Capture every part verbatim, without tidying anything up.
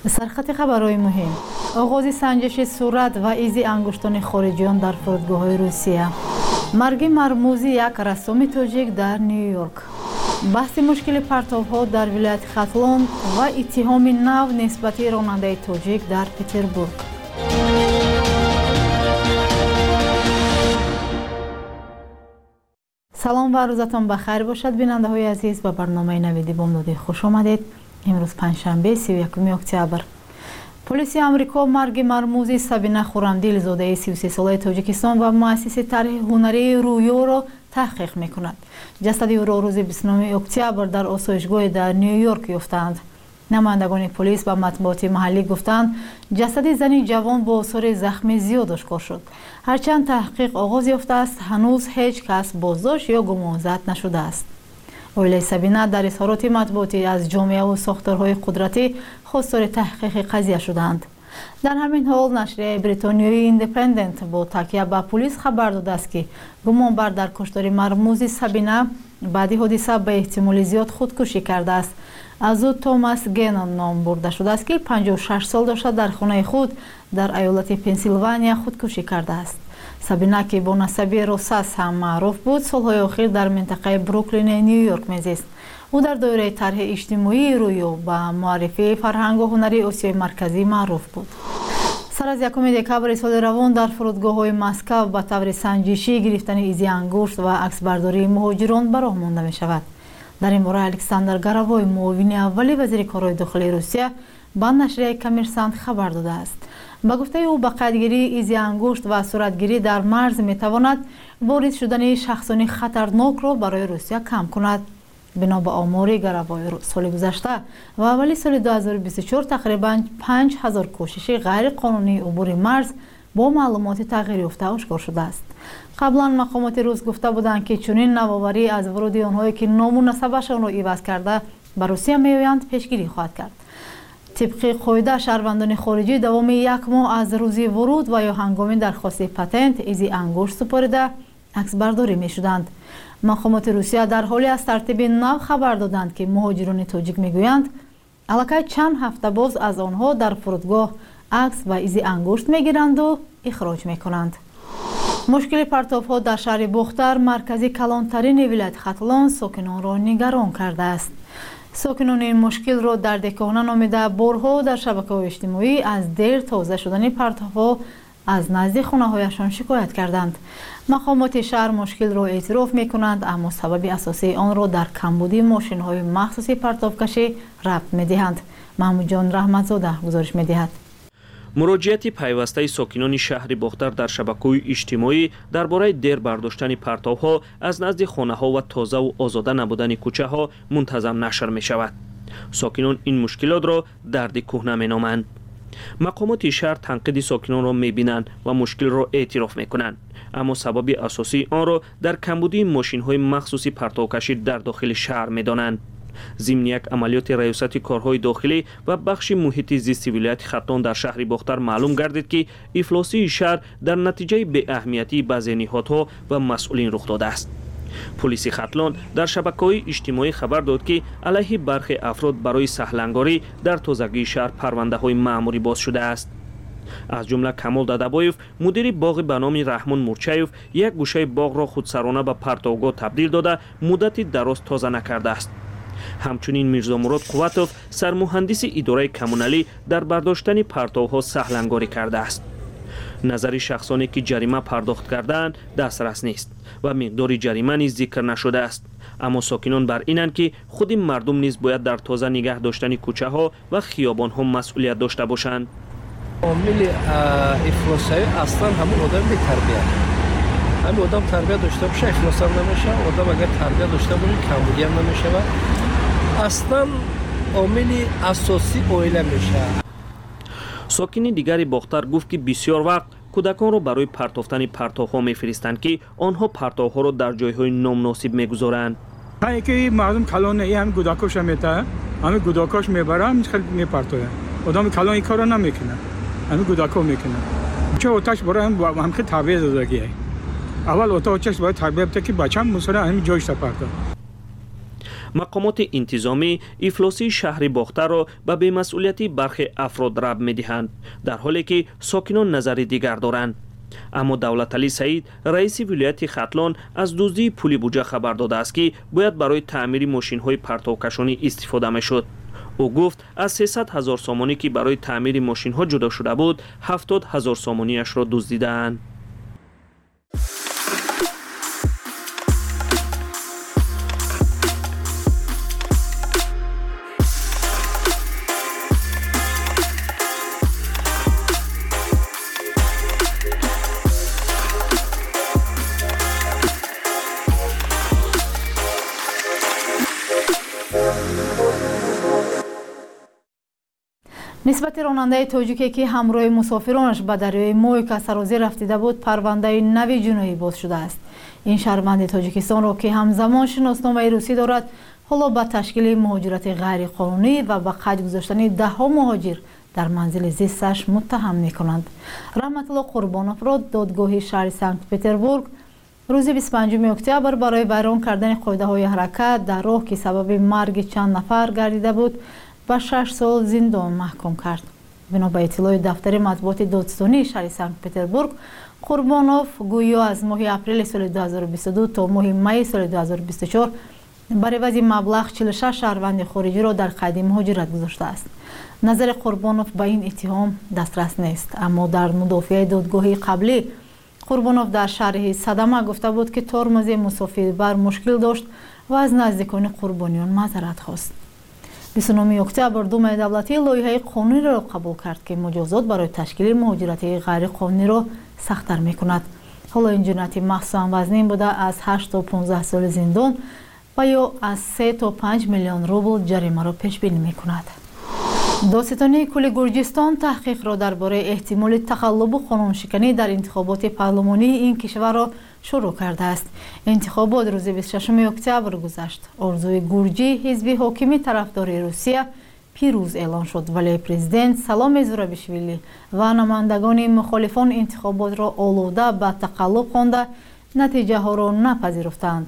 سرخط خبرهای مهم: آغاز سنجش صورت و ایزی انگشتان خارجیان در فرودگاه‌های روسیه. مرگ مرموزی یک رسام تاجیک در نیویورک. بحث مشکل پرتاب‌ها در ولایت ختلون و اتهام نو نسبت راننده تاجیک در پتربورگ. سلام و روزتان بخیر باشد بیننده های عزیز. به برنامه نویدی بامدادی خوش آمدید. امروز پنجشنبه سی و یکم اکتبر. پلیس آمریکا مرگ مرموزی سابینه خورمدیل زاده سی و سه ساله تاجیکستان و مؤسس طرح هنری رویو را تحقیق می‌کند. جسد او را روز بیست و نهم اکتبر در آسایشگاه در نیویورک یافتند. نمایندگان پلیس و مطبوعات محلی گفتند جسد زنی جوان با آثار زخم زیاد آشکار شد. هرچند تحقیق آغاز یافته است، هنوز هیچ کس بازداشت یا گمانزد نشده است. اویلی سابینه در اظهارات مطبوعاتی از جامعه و ساختارهای قدرتی خواستار تحقیق قضیه شدند. در همین حال نشریه بریتانیایی ایندیپندنت با تکیه به پلیس خبر داده است که گمانبر در کشتار مرموز سابینه بعد حادثه به احتمال زیاد خودکشی کرده است. از او توماس گنون نام برده شده است که پنجاه و شش سال داشته در خانه خود در ایالت پنسیلوانیا خودکشی کرده است. سابینه که با نسبی روساس هم معروف بود، سالهای اخیر در منطقه بروکلین نیویورک میزیست. او در دایره طرح اجتماعی رویو به معرفی فرهنگ و هنری آسیای مرکزی معروف بود. سر از یکم دکبر سال روان در فرودگاه‌های مسکو به طور سنجشی گرفتن ایزی انگشت و عکسبرداری مهاجران به راه مانده می شود. در این باره الکساندر گراوی، معاون اولی وزیر کارهای داخلی روسیه، به نشریه کامرسانت خبر داده است. با گفته او با قدگیری ایزی انگشت و صورتگیری در مرز می تواند وارد شدن شخصان خطرناک را برای روسیه کم کند. بنا به آمار گراوی، سال گذشته و اولی سال دو هزار و بیست و چهار تقریباً پنج هزار کوشش غیر قانونی عبور مرز با معلومات تغییر یافته آشکار شده است. قبلا مقامات روس گفته بودند که چنین نوآوری از ورود آنهایی که نام و نسبشان را عوض کرده به روسیه میآیند پیشگیری خواهد کرد. طبق قاعده شهروندان خارجی دوام یک ماه از روز ورود و یا هنگام درخواست پتنت ایزی انگشت سپرده عکس برداری می شدند. مقامات روسیه در حالی از ترتیب نو خبر دادند که مهاجران تاجیک میگویند الکی چند هفته باز از آنها در فرودگاه عکس و ایزی انگشت میگیرند و اخراج میکنند. مشکل پرتاب‌ها در شهر بختر، مرکزی کلانترین ولایت ختلون، ساکنان را نگران کرده است. ساکنان این مشکل را در دکانه نامیده بارها در شبکه‌های اجتماعی از دیر تازه شدن پرتاب‌ها از نزد خانه‌هایشان شکایت کردند. مقامات شهر مشکل را اعتراف می‌کنند، اما سبب اساسی آن را در کمبودی ماشین‌های مخصوصی پرتابکشی ربط می‌دهند. محمود جان رحمتزاده گزارش می‌دهد. مراجعت پیوسته ساکنان شهر بختر در شبکه‌های اجتماعی درباره دیر برداشتن پرتاب‌ها از نزد خانه‌ها و تازه و آزاده نبودن کوچه‌ها منتظم نشر می‌شود. ساکنان این مشکلات را درد کهنه می‌نامند. مقامات شهر تنقید ساکنان را می‌بینند و مشکل را اعتراف می‌کنند، اما سبب اساسی آن را در کمبودی ماشین‌های مخصوصی پرتابکشی در داخل شهر می‌دانند. ضمن یک عملیات ریاست کارهای داخلی و بخش محیط زیستی ولایت ختلون در شهر بختر معلوم گردید که افلاسی شهر در نتیجه بی اهمیتی بعضی نهادها و مسئولین رخ داده است. پلیس ختلون در شبکه‌های اجتماعی خبر داد که علیه برخی افراد برای سهلنگاری در تازگی شهر پرونده‌های مأموری باز شده است. از جمله کمال دادابایف، مدیر باغ به نام رحمان مورچایف، یک گوشه باغ را خودسرانه به پرتابگاه تبدیل داده مدتی دراز تازه نکرده است. همچنین میرزا مراد قوتوف، سرمهندس اداره کمونالی، در برداشتن پرتاب‌ها سهلنگاری کرده است. نظر شخصانی که جریمه پرداخت کردند دسترس نیست و مقدار جریمه نیز ذکر نشده است، اما ساکنان بر اینند که خود مردم نیز باید در تازه نگه داشتن کوچه ها و خیابان ها مسئولیت داشته باشند. عامل افلاس‌های اصلا همون آدم به تربیت، همین آدم تربیت داشته باشه افلاس هم نمیشه، آدم اگر تربیت داشته باشه کمبودی هم نمیشه. اصلا عامل اساسی اویله میشه. ساکن دیگری بختر گفت که بسیار وقت کودکان را برای پرتافتن پرتاب‌ها می‌فرستند که آنها پرتاب‌ها را در جای‌های نامناسب می‌گذارند. اینکه مردم کلان این هم کودکاش میته، همه کودکاش میبرن خیلی میپرتوه. آدم کلان این کارو نمیکنه. همه کودکا میکنه. چه آتش برای هم هم خیلی تربیت دادگیه. اول آتش باید تربیت بده که بچه‌م مثلا همین جایش پرتاب. مقامات انتظامی افلاسی شهر باخته را به بی‌مسئولیتی برخی افراد ربط می‌دهند، در حالی که ساکنان نظر دیگر دارند. اما دولتعلی سعید رئیس ولایت ختلان از دزدی پول بودجه خبر داده است که باید برای تعمیر ماشین‌های پرتوکشانی استفاده می‌شد. او گفت از سیصد هزار سامانی که برای تعمیر ماشین‌ها جدا شده بود، هفتاد هزار سامانیش را دزدیدند. نسبت راننده تاجیکی که همراه مسافرانش به دریای موی سرازیر رفتیده بود پرونده نوی جنایی باز شده است. این شهروند تاجیکستان را که همزمان شناسنامه روسی دارد حالا به تشکیل مهاجرت غیر قانونی و به قید گذاشتن ده ها مهاجر در منزل زیستش متهم می‌کنند. رحمت الله قربانوف را دادگاه شهر سنت پتربورگ روز بیست و پنجم اکتبر برای ویران کردن قاعده‌های حرکت در راه که سبب مرگ چند نفر گردیده بود و شش سال زندان محکوم کرد. بنا به اطلاع دفتر مطبوعات دادستانی شهر سنت پتربورگ، قربانوف گویا از ماه اپریل سال دو هزار و بیست و دو تا ماه می سال دو هزار و بیست و چهار برای عوض مبلغ چهل و شش شهروند خارجی را در قید مهاجرت گذاشته است. نظر قربانوف به این اتهام دسترس نیست، اما در مدافع دادگاهی قبلی قربانوف در شرح صدمه گفته بود که ترمز مسافربر مشکل داشت و از نزدیکان قربانیان معذرت خواست. بیست و نهم اکتبر دوم دولتی لایحه قانونی را قبول کرد که مجازات برای تشکیل مهاجرت غیر قانونی را سخت‌تر می‌کند. حالا این جنایت مخصوصاً وزنین بوده از هشت تا پانزده سال زندان و یا از سه تا پنج میلیون روبل جریمه را پیش بینی می‌کند. دادستانی کل گرجستان تحقیق را درباره احتمال تقلب و قانونشکنی در انتخابات پارلمانی این کشور را شروع کرده است. انتخابات روز بیست و ششم اکتبر گذشت. آرزوی گورجی، حزب حاکم طرفدار روسیه، پیروز اعلان شد، ولی پرزیدنت سلام زورابیشویلی و نمایندگان مخالفان انتخابات را آلوده به تقلب خوانده نتیجه ها را نپذیرفتند.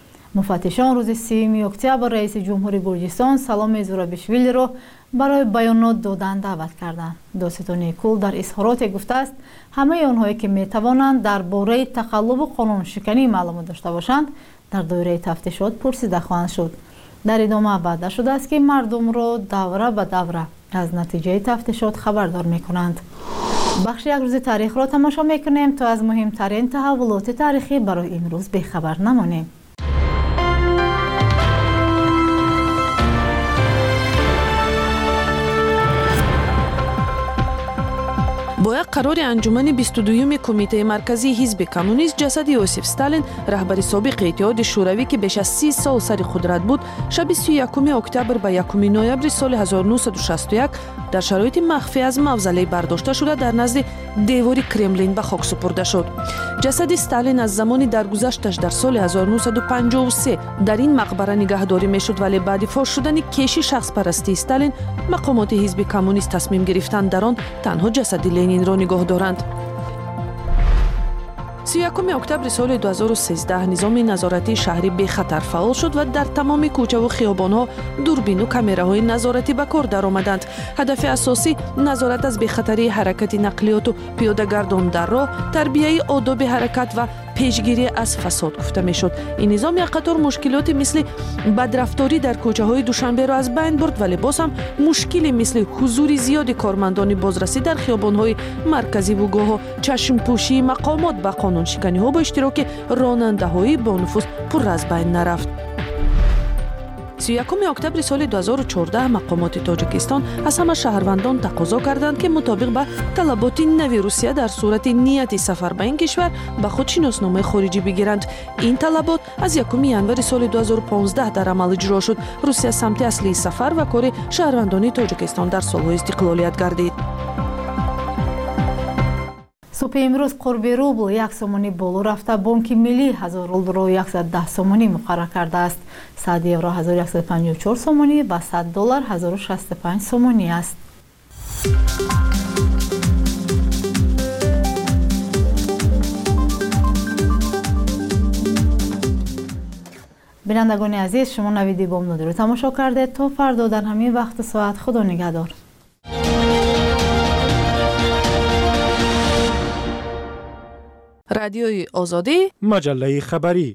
مفتشان روز سوم اکتبر رئیس جمهوری گرجستان سلام زورابیشویلی را برای بیانات دادن دعوت کردند. دادستانی کل در اظهارات گفته است همه آنهایی که می توانند درباره تقلب و قانون شکنی معلومات داشته باشند در دایره تفتیشات پرسیده خواهند شد. در ادامه وعده شده است که مردم را دوره به دوره از نتیجه تفتیشات خبردار می کنند. بخش یک روز تاریخ را تماشا می کنیم تا از مهمترین تحولات تاریخی برای امروز بی‌خبر نمانیم. با یک قرار انجمن بیست و دوم کمیته مرکزی حزب کمونیست جسد یوسف استالین رهبر سابق اتحاد شوروی که بیش از سی سال سر قدرت بود شب سی و یکم اکتبر به یکم نوامبر سال هزار و نهصد و شصت و یک در شرایط مخفی از موزله برداشته شده در نزد دیوار کرملین به خاک سپرده شد. جسد استالین از زمانی درگذشتش در سال هزار و نهصد و پنجاه و سه در این مقبره نگهداری میشد، ولی بعد فاش شدن کشی شخص پرستی استالین مقامات حزب کمونیست تصمیم گرفتند در آن تنها جسد لنین را نگاه دارند. سی و یکم اکتبر سال دو هزار و سیزده نظام نظارتی شهری به خطر فعال شد و در تمام کوچه و خیابان‌ها دوربین و کامراهای نظارتی به کار درآمدند. هدف اساسی نظارت از بی‌خطری حرکت نقلیات و پیاده‌گردان در راه، تربیت آداب حرکت و پیشگیری از فساد گفته میشد. این نظام یک قطار مشکلات مثل بدرفتاری در کوچه‌های دوشنبه را از بین برد، ولی باز هم مشکلی مثل حضور زیاد کارمندان بازرسی در خیابان‌های مرکزی و گاه چشم‌پوشی مقامات به قانون شکنی‌ها با اشتراک راننده‌های با نفوذ پر از بین نرفت. سی و یکم اکتبر سال دو هزار و چهارده مقامات تاجیکستان از همه شهروندان تقاضا کردند که مطابق به طلبات نوی روسیه در صورت نیت سفر به این کشور به خود شناسنامه خارجی بگیرند. این طلبات از یکم ژانویه سال دو هزار و پانزده در عمل اجرا شد. روسیه سمت اصلی سفر و کار شهروندان تاجیکستان در سالهای استقلالیت گردید. صبح امروز قرب روبل یک سومانی بالا رفته. بانک ملی هزار روبل را صد و ده سومانی مقرر کرده است. صد یورو هزار و صد و پنجاه و چهار سومانی و صد دلار هزار و شصت و پنج سومانی است. بینندگان عزیز، شما نوید بامدادی رو تماشا کردید. تا فردا در همین وقت ساعت خدا نگهدار. رادیوی آزادی، مجله خبری.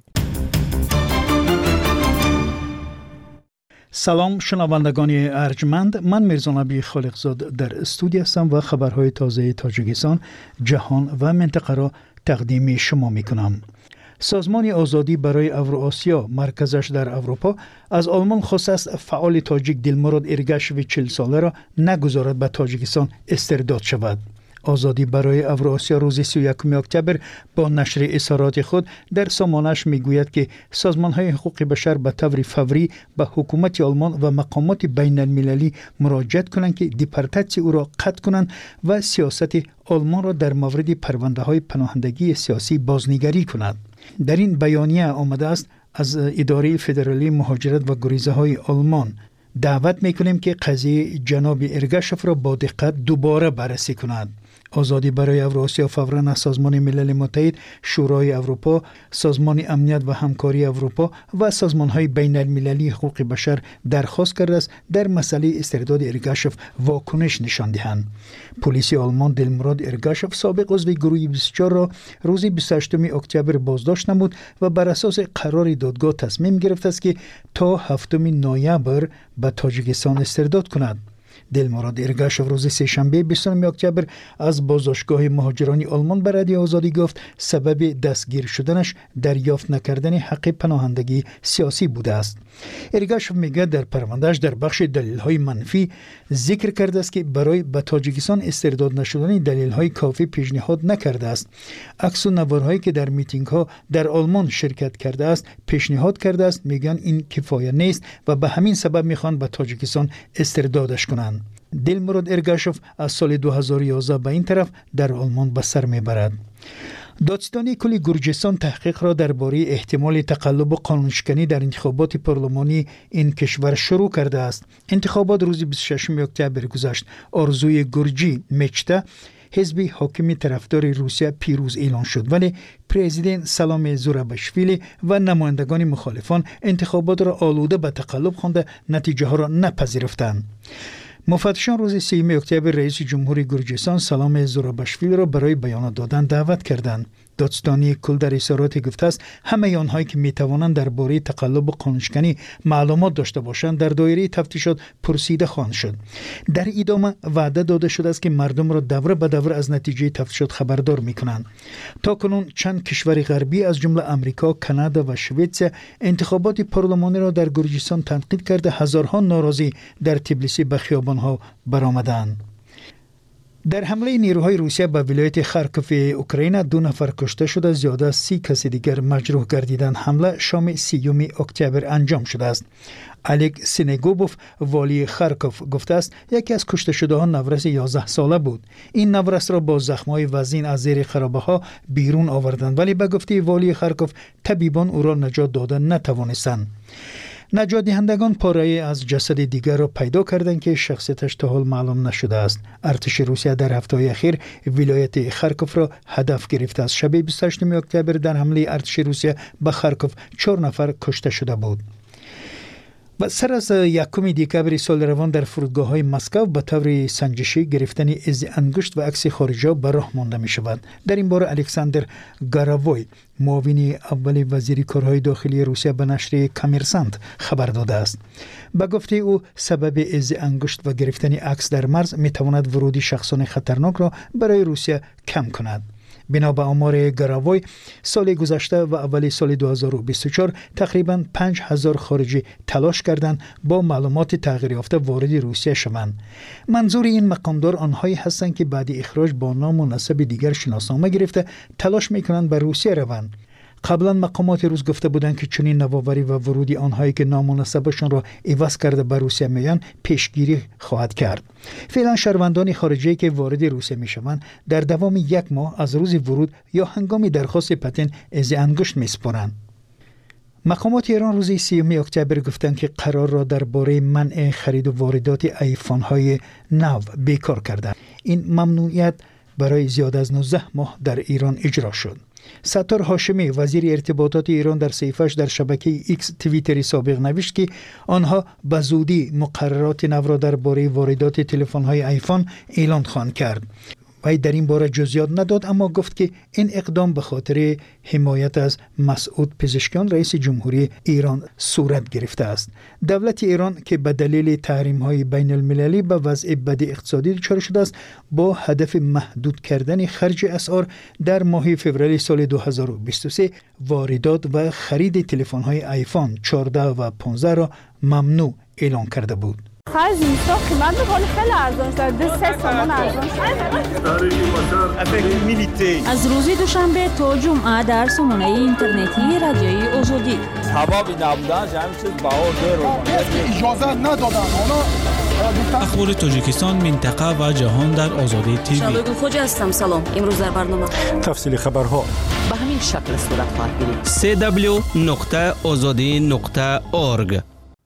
سلام شنوندگان ارجمند، من میرزا نبی خالقزاد در استودیو هستم و خبرهای تازه تاجیکستان، جهان و منطقه را تقدیم شما میکنم. سازمان آزادی برای اوراسیا مرکزش در اروپا از آلمان خواست است فعال تاجیک دلمراد ارگاشوی چهل ساله را نگذارد به تاجیکستان استرداد شود. آزادی برای اوراسیا روز سی و یکم اکتبر با نشر اظهارات خود در سامانش میگوید که سازمان‌های حقوق بشر به طور فوری به حکومت آلمان و مقامات بین المللی مراجعت کنند که دیپورتاسیون او را قطع کنند و سیاست آلمان را در مورد پرونده‌های پناهندگی سیاسی بازنگری کنند. در این بیانیه آمده است از اداره فدرالی مهاجرت و گریزه‌های آلمان دعوت میکنیم که قضیه جناب ارگاشف را با دقت دوباره بررسی کنند. آزادی برای اوراسیا فوراً از سازمان ملل متحد، شورای اروپا، سازمان امنیت و همکاری اروپا و سازمان‌های بین المللی حقوق بشر درخواست کرده است در مسئله استرداد ارگاشف واکنش نشان دهند. پلیس آلمان دلمراد ارگاشف سابق عضو گروه بیست و چهار را روز بیست و هشتم اکتبر بازداشت نمود و بر اساس قرار دادگاه تصمیم گرفت است که تا هفتم نوامبر به تاجیکستان استرداد کند. دلمراد ارگاشف روز سه‌شنبه بیستم اکتبر از بازداشتگاه مهاجران آلمان به رادیو آزادی گفت سبب دستگیر شدنش دریافت نکردن حق پناهندگی سیاسی بوده است. ارگاشف میگه در پروندهش در بخش دلیل‌های منفی ذکر کرده است که برای به تاجیکستان استرداد نشدن دلیل‌های کافی پیشنهاد نکرده است. عکس و نوارهایی که در میتینگ‌ها در آلمان شرکت کرده است پیشنهاد کرده است. میگن این کفایه نیست و به همین سبب میخوان به تاجیکستان استردادش کنند. دلمراد ارگاشف از سال دو هزار و یازده به این طرف در آلمان به سر میبرد. دادستانی کل گرجستان تحقیق را درباره احتمال تقلب و قانونشکنی در انتخابات پارلمانی این کشور شروع کرده است. انتخابات روز بیست و ششم اکتبر گذشت. آرزوی گرجی مچته حزب حاکم طرفدار روسیه پیروز اعلان شد، ولی پرزیدنت سلام زوراباشویلی و نمایندگان مخالفان انتخابات را آلوده به تقلب خوانده نتیجه ها را نپذیرفتند. مفتشان روز سوم اکتبر رئیس جمهوری گرجستان سلام زوراباشویلی را برای بیان دادن دعوت کردند. دادستانی کل در اظهارات گفته است همه آنهایی که میتوانند درباره تقلب و قانونشکنی معلومات داشته باشند در دایره تفتیشات پرسیده خواهند شد. در ادامه وعده داده شده است که مردم را دوره به دوره از نتیجه تفتیشات خبردار میکنند. تاکنون چند کشور غربی از جمله امریکا، کانادا و سوئیس انتخابات پارلمانی را در گرجستان تنقید کرده هزارها ناراضی در تبلیسی به خیابانها برآمدند. در حمله نیروهای روسیه به ولایت خارکوف اوکراین دو نفر کشته شده، زیاده از سی کس دیگر مجروح گردیدند. حمله شام سیوم اکتبر انجام شده است. الک سینگوبوف والی خارکوف گفته است یکی از کشته شده ها نورس یازده ساله بود. این نورس را با زخم‌های وزین از زیر خرابه ها بیرون آوردند، ولی به گفته والی خارکوف طبیبان او را نجات دادن نتوانستند. نجات دهندگان پاره از جسد دیگر را پیدا کردند که شخصیتش تا حال معلوم نشده است. ارتش روسیه در هفته اخیر ولایت خارکوف را هدف گرفته است. شب بیست و هشتم اکتبر در حمله ارتش روسیه به خارکوف چهار نفر کشته شده بود. و سر از یکم دکبر سال روان در فرودگاه های مسکو به طور سنجشی گرفتن از انگشت و عکس خارجی به راه مانده می شود. در این باره الکساندر گاراوی معاون اول وزیر کارهای داخلی روسیه به نشر کامرسانت خبر داده است. به گفته او سبب از انگشت و گرفتن عکس در مرز می تواند ورود شخصان خطرناک را برای روسیه کم کند. بنا به آمار گراوی سال گذشته و اول سال دو هزار و بیست و چهار تقریباً پنج هزار خارجی تلاش کردند با معلومات تغییر یافته وارد روسیه شوند. منظور این مقامدار آنهایی هستند که بعد اخراج با نام و نسب دیگر شناسنامه گرفته تلاش میکنند به روسیه روند. قبلا مقامات روس گفته بودند که چنین نوآوری و ورودی آنهایی که نام و نسبشان را عوض کرده به روسیه میان پیشگیری خواهد کرد. فعلا شهروندان خارجی که وارد روسیه میشوند در دوام یک ماه از روز ورود یا هنگام درخواست پتن از انگشت میسپارند. مقامات ایران روز سیوم اکتبر گفتند که قرار را درباره منع خرید و واردات آیفون های نو بیکار کردند. این ممنوعیت برای زیاد از نوزده ماه در ایران اجرا شد. ستار هاشمی وزیر ارتباطات ایران در صفحه‌اش در شبکه ایکس توییتری سابق نوشت که آنها به زودی مقررات نو را درباره واردات تلفن‌های آیفون اعلان خواهند کرد. وی در این باره جزئیات نداد، اما گفت که این اقدام به خاطر حمایت از مسعود پزشکیان رئیس جمهوری ایران صورت گرفته است. دولت ایران که به دلیل تحریم‌های بین المللی به وضع بد اقتصادی دچار شده است، با هدف محدود کردن خرج اسعار در ماه فوریه سال دو هزار و بیست و سه واردات و خرید تلفن‌های آیفون چهارده و پانزده را ممنوع اعلان کرده بود. خرج نیستا قیمت میکنه خیلی ارزان شد. ده سه سامان ارزان شد. از روز دوشنبه تا جمعه در سامانه اینترنتی رادیوی آزادی. حبابی نبودن جمعی چیز باور دیر اجازه ندادن. اخبار تاجیکستان، منطقه و جهان در آزادی تیوی. شبگون خوجه هستم. سلام. امروز در برنامه تفصیل خبرها به همین شکل صورت خواهد گرفت. سی دبلیو نقطه آزادی نقطه اورگ.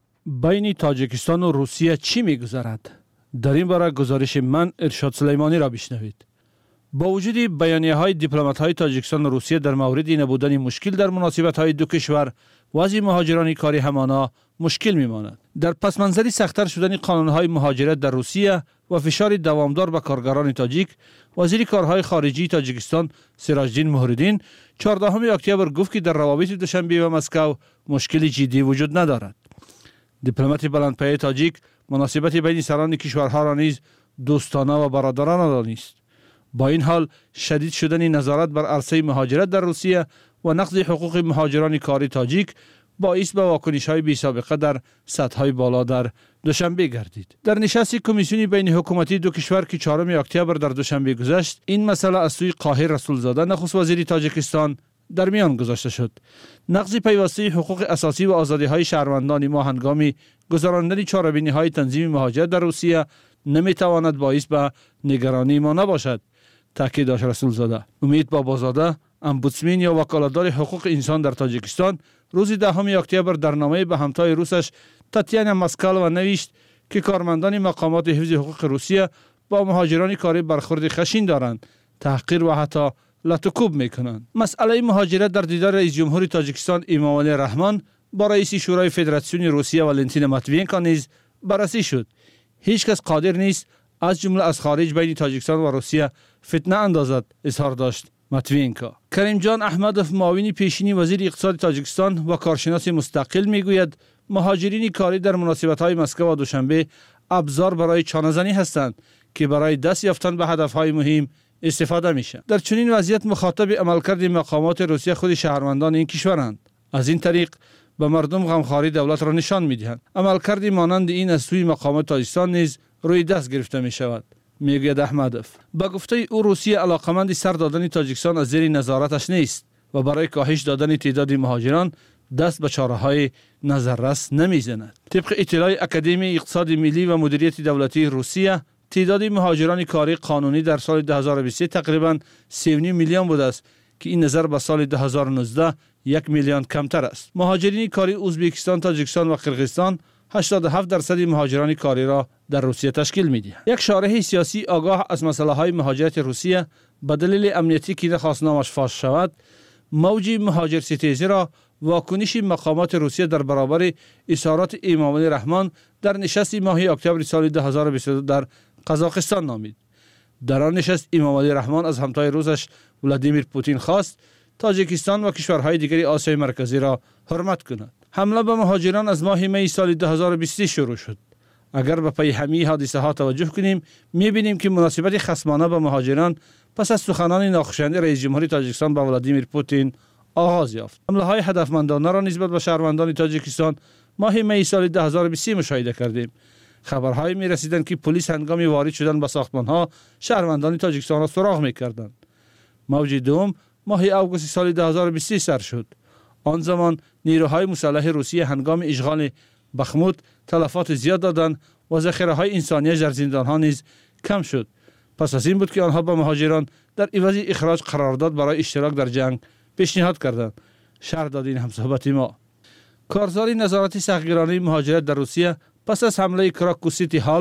بین تاجیکستان و روسیه چی می‌گذرد؟ در این باره گزارش من ارشاد سلیمانی را بشنوید. با وجود بیانیه‌های دیپلمات‌های تاجیکستان و روسیه در مورد نبودن مشکل در مناسبت‌های دو کشور، وضع مهاجران کاری همانا مشکل می‌ماند. در پس منظر سخت‌تر شدن قانون‌های مهاجرت در روسیه و فشار دوامدار به کارگران تاجیک، وزیر کارهای خارجی تاجیکستان سراجدین مهردین چهاردهم اکتبر گفت که در روابط دوشنبه و مسکو مشکلی جدی وجود ندارد. دیپلمات بلندپایه تاجیک مناسبت بین سران کشورها را نیز دوستانه و برادرانه دانست. با این حال شدید شدن نظارت بر عرصه مهاجرت در روسیه و نقض حقوق مهاجران کاری تاجیک باعث به واکنش‌های بی‌سابقه در سطح‌های بالا در دوشنبه گردید. در نشست کمیسیون بین حکومتی دو کشور که چهارم اکتبر در دوشنبه گذشت، این مسئله از سوی قاهر رسولزاده نخست وزیر تاجیکستان در میان گذاشته شد. نقض پیوسته حقوق اساسی و آزادی‌های شهروندان ما هنگام گذراندن چهاربینی‌های تنظیم مهاجرت در روسیه نمی‌تواند باعث به نگرانی ما نباشد، تاکید داشت رسولزاده. امید بابازاده، امبودسمن یا وکالتدار حقوق انسان در تاجیکستان، روز دهم اکتبر در نامه به همتای روسش تاتیانا ماسکالوا نوشت که کارمندان مقامات حفظ حقوق روسیه با مهاجران کاری برخورد خشن دارند، تحقیر و حتی لطوکوب میکنند. مسئله مهاجرت در دیدار رئیس جمهور تاجیکستان امامعلی رحمان با رئیس شورای فدراسیون روسیه والنتین ماتوینکو نیز بررسی شد. هیچ کس قادر نیست از جمله از خارج بین تاجیکستان و روسیه فتنه اندازد، اظهار داشت ماتوینکو. کریم جان احمدوف، معاون پیشینی وزیر اقتصاد تاجیکستان و کارشناس مستقل، میگوید مهاجرین کاری در مناسبت‌های مسکو و دوشنبه ابزار برای چانه‌زنی هستند که برای دست یافتن به هدف‌های مهم استفاده میشه. در چنین وضعیت مخاطب عملکرد مقامات روسیه خود شهروندان این کشورند. از این طریق به مردم غمخواری دولت را نشان میدهند. عملکردی مانند این از سوی مقامات تاجیکستان نیز روی دست گرفته می شود، میگوید احمدوف. با گفته او روسیه علاقمند سر دادن تاجیکستان از زیر نظارتش نیست و برای کاهش دادن تعداد مهاجران دست به چاره‌های نظررس نمیزند. طبق اطلاع اکادمی اقتصاد ملی و مدیریت دولتی روسیه، تعداد مهاجران کاری قانونی در سال دو هزار و بیست و سه تقریباً سه و نیم میلیون بوده است که این نظر به سال دو هزار و نوزده یک میلیون کمتر است. مهاجرین کاری ازبکستان، تاجیکستان و قرقیزستان هشتاد و هفت درصد مهاجران کاری را در روسیه تشکیل می‌دهند. یک شارح سیاسی آگاه از مسائل مهاجرت روسیه به دلیل امنیتی که نخواست نامش فاش شود، موج مهاجر ستیزی را واکنش مقامات روسیه در برابر اظهارات امامعلی رحمان در نشست ماه اکتبر سال دو هزار و بیست و دو در قزاقستان نامید. در آن نشست امامعلی رحمان از همتای روسش ولادیمیر پوتین خواست تاجیکستان و کشورهای دیگر آسیای مرکزی را حرمت کند. حمله به مهاجران از ماه می سال دو هزار و بیست و سه شروع شد. اگر به پی همه حادثه ها توجه کنیم، می‌بینیم که مناسبت خصمانه به مهاجران پس از سخنان ناخوشایند رئیس جمهور تاجیکستان با ولادیمیر پوتین آغاز یافت. حمله‌های هدفمندانه را نسبت به شهروندان تاجیکستان ماه می سال دو هزار و بیست و سه مشاهده کردیم. خبرهایی می‌رسیدند که پلیس هنگام وارد شدن به ساختمان‌ها شهروندان تاجیکستان را سراغ می‌کردند. موج دوم ماه آگوست سال دو هزار و بیست و سه سر شد. آن زمان نیروهای مسلح روسیه هنگام اشغال بخموت تلفات زیاد دادند و ذخیره‌های انسانی در زندان‌ها نیز کم شد. پس از این بود که آنها به مهاجران در عوض اخراج قرارداد برای اشتراک در جنگ پیشنهاد کردند. شرح داد این همصحبت ما. کارزار نظارت سختگیرانه مهاجرت در روسیه پس از حمله کراکو سیتی هال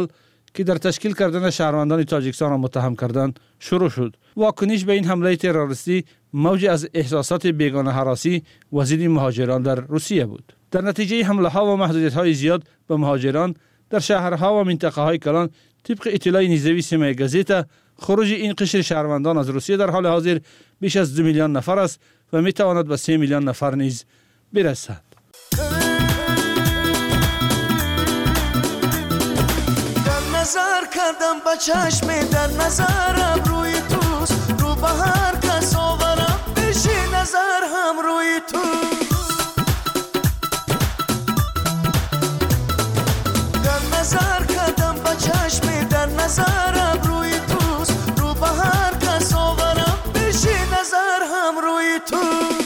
که در تشکیل کردن شهروندان تاجیکستان را متهم کردند شروع شد. واکنش به این حمله تروریستی موجی از احساسات بیگانه هراسی وزیر مهاجران در روسیه بود. در نتیجه حمله ها و محدودیت های زیاد به مهاجران در شهرها و منطقه های کلان، طبق اطلاع نیزوی سیمای گازیتا، خروج این قشر شهروندان از روسیه در حال حاضر بیش از دو میلیون نفر است و می تواند به سه میلیون نفر نیز برسد. در نظر کردم با چشم در نظرم روی توست، رو به هر کس آورم پیش نظر هم روی توست. در نظر کردم با چشم در نظرم روی توست، رو به هر کس آورم پیش نظر هم روی توست.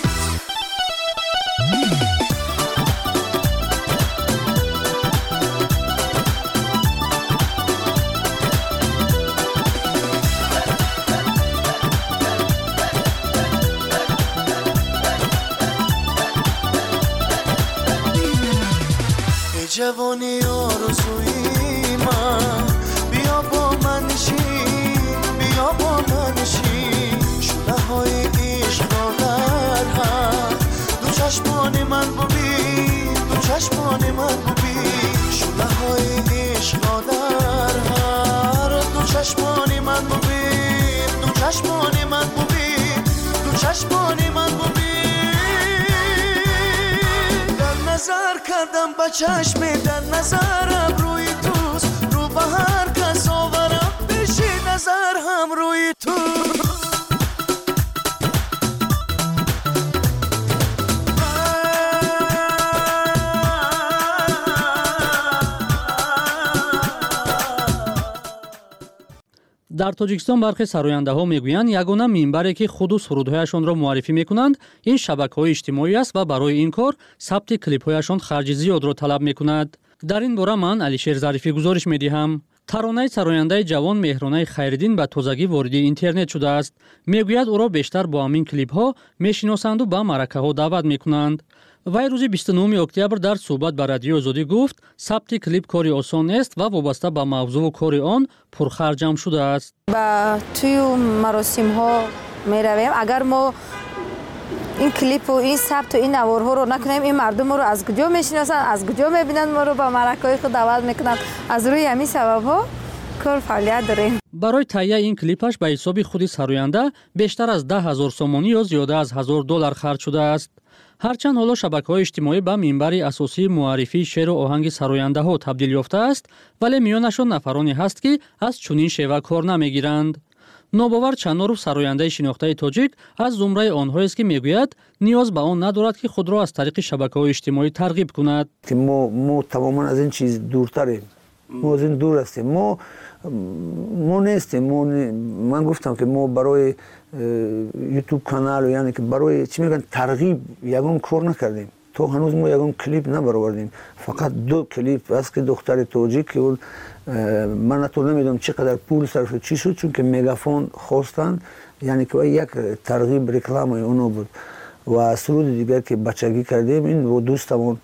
جوانی آرزوی من، بیا با من نشین، بیا با من نشین. شونه های عشق را در هم دو چشمان من ببین، دو چشمان من ببین. شونه های عشق را در هم دو چشمان من ببین، دو چشمان من ببین، دو چشمان من ببین. نظر کردم با چشم در نظرم روی توست، رو به هر کس آورم پیش نظر هم روی توست. در تاجیکستان برخی سراینده‌ها میگویند یگانه منبری که خود و سرودهایشان را معرفی میکنند این شبکه‌های اجتماعی است و برای این کار ثبت کلیپ‌هایشان خرج زیاد را طلب میکند. در این باره من علیشیر ظریفی گزارش میدهم. ترانه سراینده جوان مهرانه خیرالدین به تازگی وارد اینترنت شده است. میگوید او را بیشتر با همین کلیپ‌ها میشناسند و به معرکه‌ها دعوت میکنند. وی روز بیست و نهم اکتبر در صحبت با رادیو آزادی گفت ثبت کلیپ کاری آسان است و وابسته به موضوع و کار آن پرخرج هم شده است. با توی مراسم ها می رویم، اگر ما این کلیپ و این ثبت و این نوارها رو نکنیم، این مردم رو از کجا میشناسند، از کجا میبینند ما رو به معرکه‌های خود دعوت میکنند. از روی همین سبب ها کار فعالیت داریم. برای تهیه این کلیپش به حساب خود سراینده بیشتر از ده هزار سومانی یا زیاده از هزار دلار خرج شده است. هرچند حالا شبکه‌های اجتماعی به منبری اساسی معرفی شعر و آهنگ سراینده‌ها تبدیل یافته است، ولی میانشان نفرانی هست که از چنین شیوه کار نمیگیرند. نوباور چنارو سراینده شناخته تاجیک از زمره آنهایی است که میگوید نیاز به آن ندارد که خود را از طریق شبکه‌های اجتماعی ترغیب کند. که ما ما تماما از این چیز دورتریم، ما از این دور هستیم، ما ما نیستیم. ما من گفتم که ما برای یوتیوب کانال، یعنی که برای چی میگن ترغیب یگان کار نکردیم. تو هنوز ما یگان کلیپ نبرآوردیم. فقط دو کلیپ است که دختر تاجیک که اون من نتون نمیدونم چقدر پول صرف چی شد، چون که میگافون خواستن، یعنی که یک ترغیب رکلام اونو بود. و سرود دیگر که بچگی کردیم این و دوستمون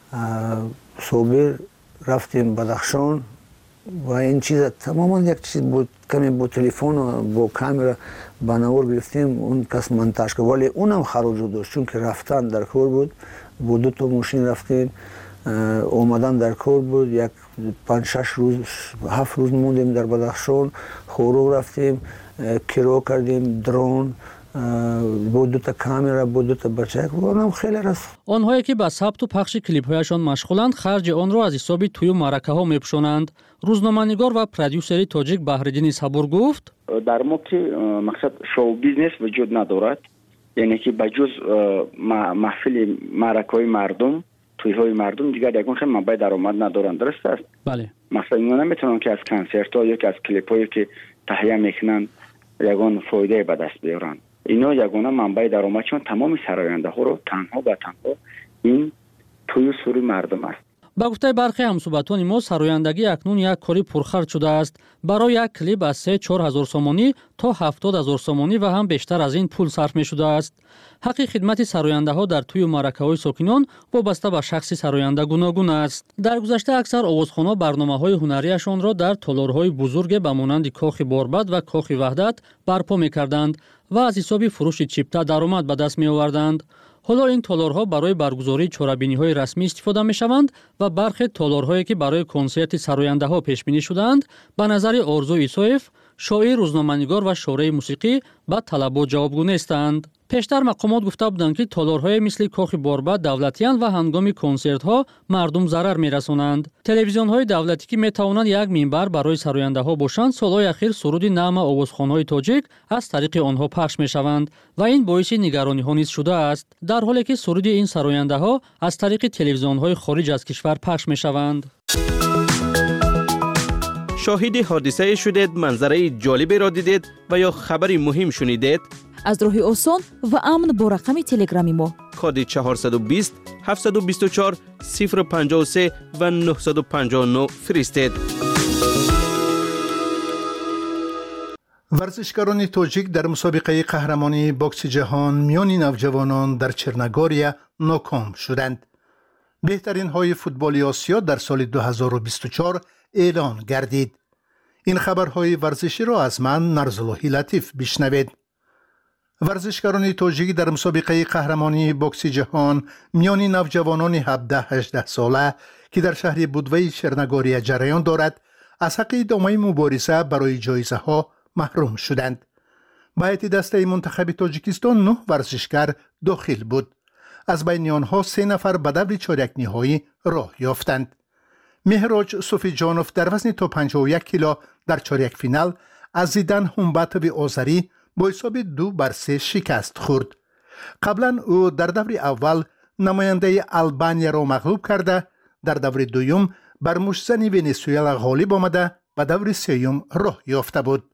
صابر رفتیم بدخشان و این چیز تماما یک چیز بود، کمی با تلفن و با کامera بناور گرفتیم، اون کس منتاج کرد، ولی اونم خراج داشت چون که رفتن در کار بود. با دو تا ماشین رفتیم، اومدن در کار بود. یک پنج شش روز هفت روز موندیم در بدخشان، خوروغ رفتیم، کرو کردیم، درون با دو تا کامera، با دو تا بچک، اونم خیلی رفت. آنهایی که به ثبت و پخش کلیپ‌هایشان مشغولند خرج آن را از حساب توی معرکه‌ها میپوشانند. روزنامه‌نگار و پرودیوسر تاجیک بحرالدین صبور گفت در ما که مقصد شو بیزنس وجود ندارد، یعنی که بجز محفل معرکه‌های مردم، توی‌های مردم دیگر یگان خیلی منبع درآمد ندارند. درست است؟ بله. مثلا اینا نمیتونن که از کنسرت‌ها یا که از کلیپ‌هایی که تهیه میکنن یگان فایده به دست بیارن. اینا یگانه منبع درآمدشون تمام سراینده ها رو تنها و تنها این توی سوری مردم است. ба гуфтаи бархе ҳамсуҳбатони мо сарояндагӣ акнун як кори пурхарҷ шудааст. барои як клип аз се чор ҳазор сомонӣ то ҳафтод ҳазор сомонӣ ва ҳам бештар аз ин пул сарф мешудааст. ҳаққи хидмати сарояндаҳо дар тӯю маъракаҳои сокинон вобаста ба шахси сароянда гуногун аст. дар гузашта аксар овозхонҳо барномаҳои ҳунарияшонро дар толорҳои бузурге ба монанди кохи Борбад ва кохи Ваҳдат барпо мекарданд ва аз ҳисоби фурӯши чипта даромад ба даст меоварданд. ҳоло ин толорҳо барои баргузории чорабиниҳои расмӣ истифода мешаванд ва бархе толорҳое ки барои консерти сарояндаҳо пешбинӣ шудаанд ба назари Орзу Исоев, шоир, рӯзноманигор ва шораи мусиқӣ ба талабот ҷавобгӯ нестанд. пештар мақомот гуфта буданд ки толорҳое мисли кохи Борбад давлатиянд ва ҳангоми консертҳо мардум зарар мерасонанд. телевизионҳои давлатӣ ки метавонанд як минбар барои сарояндаҳо бошанд, солҳои ахир суруди наъма овозхонҳои тоҷик аз тариқи онҳо пахш мешаванд ва ин боиси нигарониҳо низ шудааст, дар ҳоле ки суруди ин сарояндаҳо аз тариқи телевизионҳои хориҷ аз кишвар пахш мешаванд. шоҳиди ҳодисае шудед, манзараи ҷолиберо дидед ва ё хабари муҳим шунидед? аз роҳи осон ва амн бо рақами телеграми мо коди чаҳорсаду бист ҳафтсаду бисту чор сифр панҷоҳу се ва нуҳсаду панҷоҳу нӯ фиристед. ورزشکاران توجیک در مسابقه قهرمانی بوکس جهان میان نوجوانان در چرنگوریا ناکام شدند. بهترین های فوتبال آسیا در سال دو هزار و بیست و چهار اعلان گردید. این خبرهای ورزشی را از من نرزاللهی لطیف بشنوید. ورزشکاران توجیک در مسابقه قهرمانی بوکس جهان میان نوجوانان هفده هجده ساله که در شهر بودوی چرنگوریا جریان دارد از حق ادامه مبارزه برای جایزه ها محروم شدند. به هیئت دسته منتخب تاجیکستان نه ورزشکار داخل بود. از بین آنها سه نفر به دور چهارک نهایی راه یافتند. مهراج صوفی جانوف در وزن تا پنجاه و یک کیلو در چهارک فینال از زیدان همباتوی آذری با حساب دو بر سه شکست خورد. قبلا او در دور اول نماینده آلبانیا را مغلوب کرده، در دور دوم بر مشتزن ونزوئلا غالب آمده و دور سوم راه یافته بود.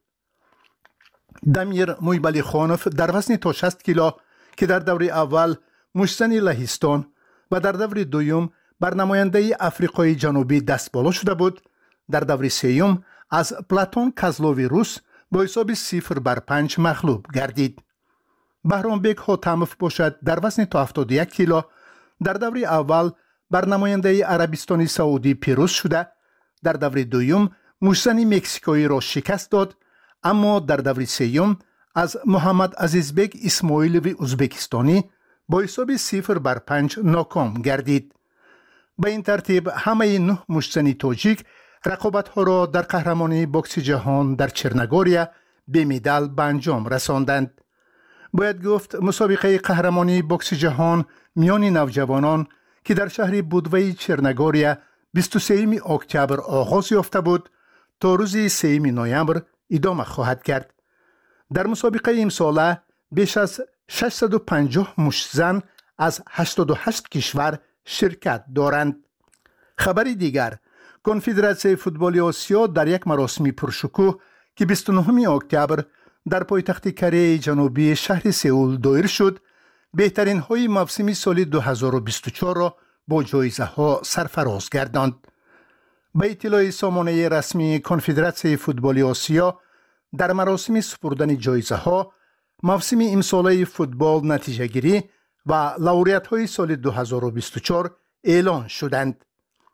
دمیر مویبالی خانوف در وزن تا شصت کیلو که در دور اول مشتزن لهستان و در دور دوم بر نماینده افریقای جنوبی دست بالا شده بود، در دور سوم از پلاتون کازلووی روس با حساب صفر بر پنج مغلوب گردید. بهرامبک حاتموف باشد در وزن تا هفتاد و یک کیلو در دور اول بر نماینده عربستان سعودی پیروز شده، در دور دوم مشتزن مکزیکویی را شکست داد، اما در دور سوم از محمد عزیزبک اسماعیلوی ازبکستانی با حساب صفر بر پنج ناکام گردید. به این ترتیب همه نه مشتزن تاجیک رقابت‌ها را در قهرمانی بوکس جهان در چرنگوریا به مدال به انجام رساندند. باید گفت مسابقه قهرمانی بوکس جهان میان نوجوانان که در شهر بودوی چرنگوریا بیست و سوم اکتبر آغاز یافته بود تا روز سوم نوامبر ادامه خواهد کرد. در مسابقه امساله بیش از ششصد و پنجاه مشتزن از هشتاد و هشت کشور شرکت دارند. خبری دیگر، کنفدراسیون فوتبال آسیا در یک مراسم پرشکوه که بیست و نهم اکتبر در پایتخت کره جنوبی شهر سئول دایر شد، بهترین های موسم سال دو هزار و بیست و چهار را با جایزه ها سرفراز گرداند. به اطلاع سامانه رسمی کنفدراسیون فوتبال آسیا، در مراسم سپردن جایزه ها موسم امساله فوتبال نتیجه گیری و لوریت های سال دو هزار و بیست و چهار اعلان شدند.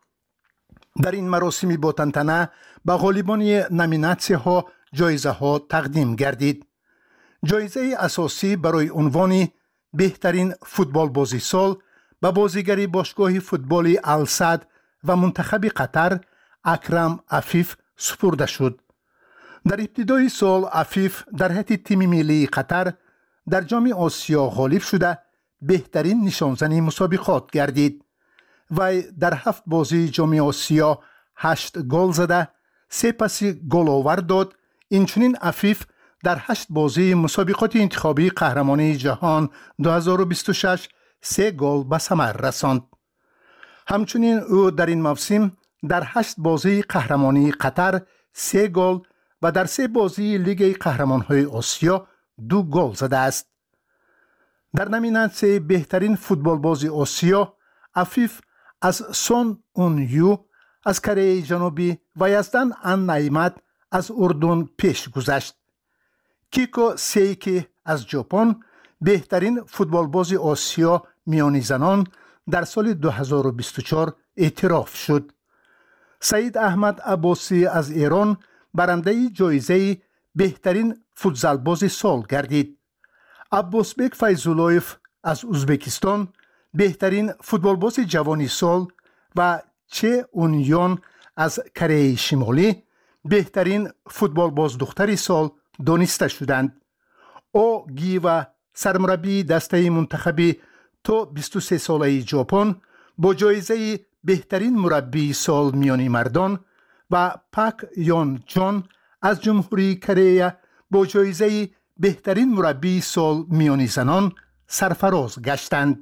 در این مراسم با تنتنه به غالبان نامیناسیون ها جایزه ها تقدیم گردید. جایزه اساسی برای عنوان بهترین فوتبال بازی سال به بازیگر باشگاه فوتبال السد و منتخب قطر اکرم عفیف سپرده شد. در ابتدای سال عفیف در هیئت تیم ملی قطر در جام آسیا غالب شده بهترین نشانزن مسابقات گردید. وی در هفت بازی جام آسیا هشت گل زده، سه پاس گل آور داد. اینچنین عفیف در هشت بازی مسابقات انتخابی قهرمانی جهان دو هزار و بیست و شش سه گل به ثمر رساند. همچنین او در این موسم در هشت بازی قهرمانی قطر سه گل و در سه بازی لیگ قهرمان‌های آسیا دو گل زده است. در نامیناسیون بهترین فوتبال بازی آسیا عفیف از سون اون یو از کره جنوبی و یزدان ان نعمت از اردن پیش گذشت. کیکو سیکی از ژاپن بهترین فوتبالباز آسیا میانی زنان در سال دو هزار و بیست و چهار اعتراف شد. سعید احمد عباسی از ایران برنده جایزه بهترین فوتبالباز سال گردید. عباسبک فیض‌اللهیف از ازبکستان بهترین فوتبالباز جوانی سال و چه اونیون از کره شمالی بهترین فوتبالباز دختری سال دانسته شدند. او گیوا سرمربی دسته منتخبی تا بیست و سه ساله ژاپن با جایزه بهترین مربی سال میانی مردان و پاک یون جون از جمهوری کره با جایزه بهترین مربی سال میانی زنان سرفراز گشتند.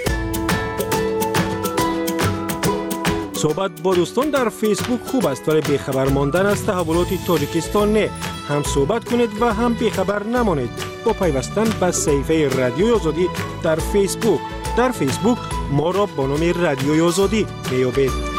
صحبت با دوستان در فیسبوک خوب است ولی بیخبر ماندن از تحولات تاجیکستان نه. هم صحبت کنید و هم بیخبر نمانید با پیوستن به صفحه رادیوی آزادی در فیسبوک. در فیسبوک ما را با نام رادیوی آزادی میابید.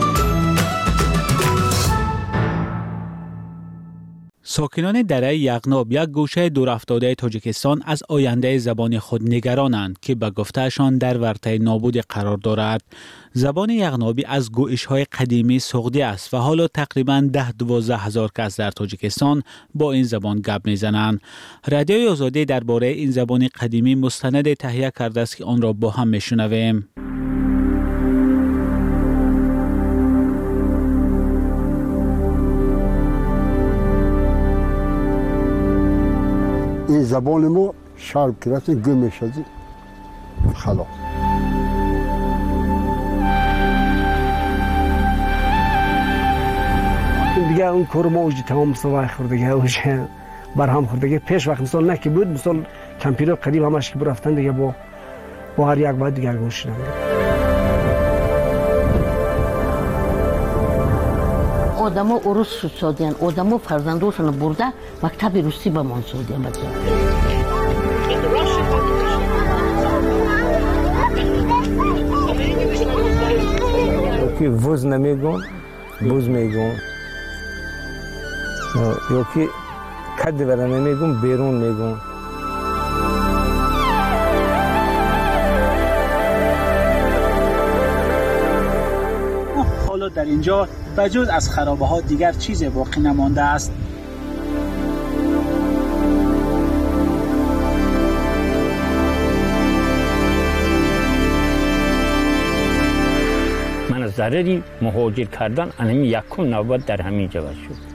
ساکنان دره یغناب یک گوشه دورافتاده تاجیکستان از آینده زبان خود نگرانند که به گفتهشان در ورطه نابود قرار دارد. زبان یغنابی از گویش‌های قدیمی سغدی است و حالا تقریباً ده دوازده هزار کس در تاجیکستان با این زبان گپ میزنند. رادیوی آزادی درباره این زبان قدیمی مستند تهیه کرده است که آن را با هم میشنویم. این زبان ما شرب کرده گم میشد خلاص. دیگه اون کار ما اوج تمام سوای خوردگی اوج برهم خوردگی پیش وقت مثلا نکی بود مثلا کمپیوتر قدیم همش که برفتن دیگه با با هر یک باید دیگه گوش ندید. آدم‌ها عروس شد سادیان، آدم‌ها فرزنداشون برده مکتب روسی به من سادیان بچه. یکی وز نمیگن، بوز میگن. یکی کد برای نمیگن، بیرون میگن. حالا در اینجا بجز از خرابه ها دیگر چیز باقی نمانده است. من از ضرری مهاجر کردن همین یکم نوبت در همین جا شد.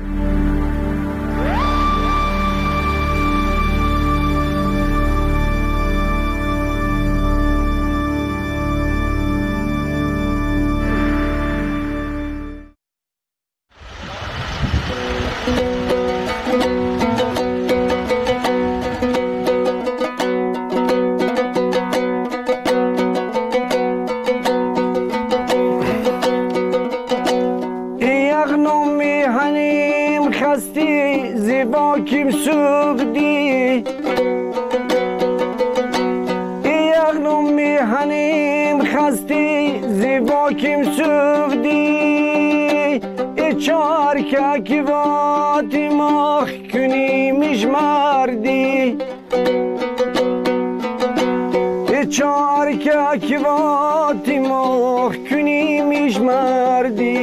Kim sugdi Yagnom mi hanim khasti ziba kim sugdi e char ka ki vati makh kuni mishmardi e char ka ki vati makh kuni mishmardi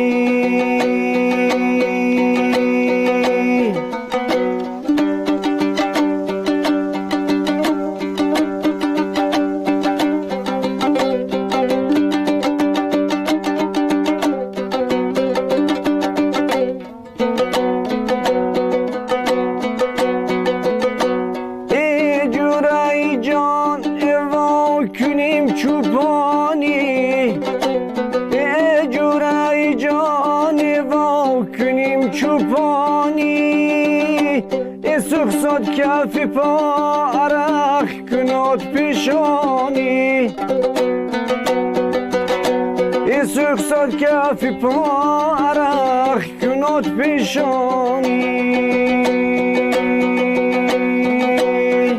سخصد کفی پا عرق کنات پیشانی ای سخصد کفی پا عرق کنات پیشانی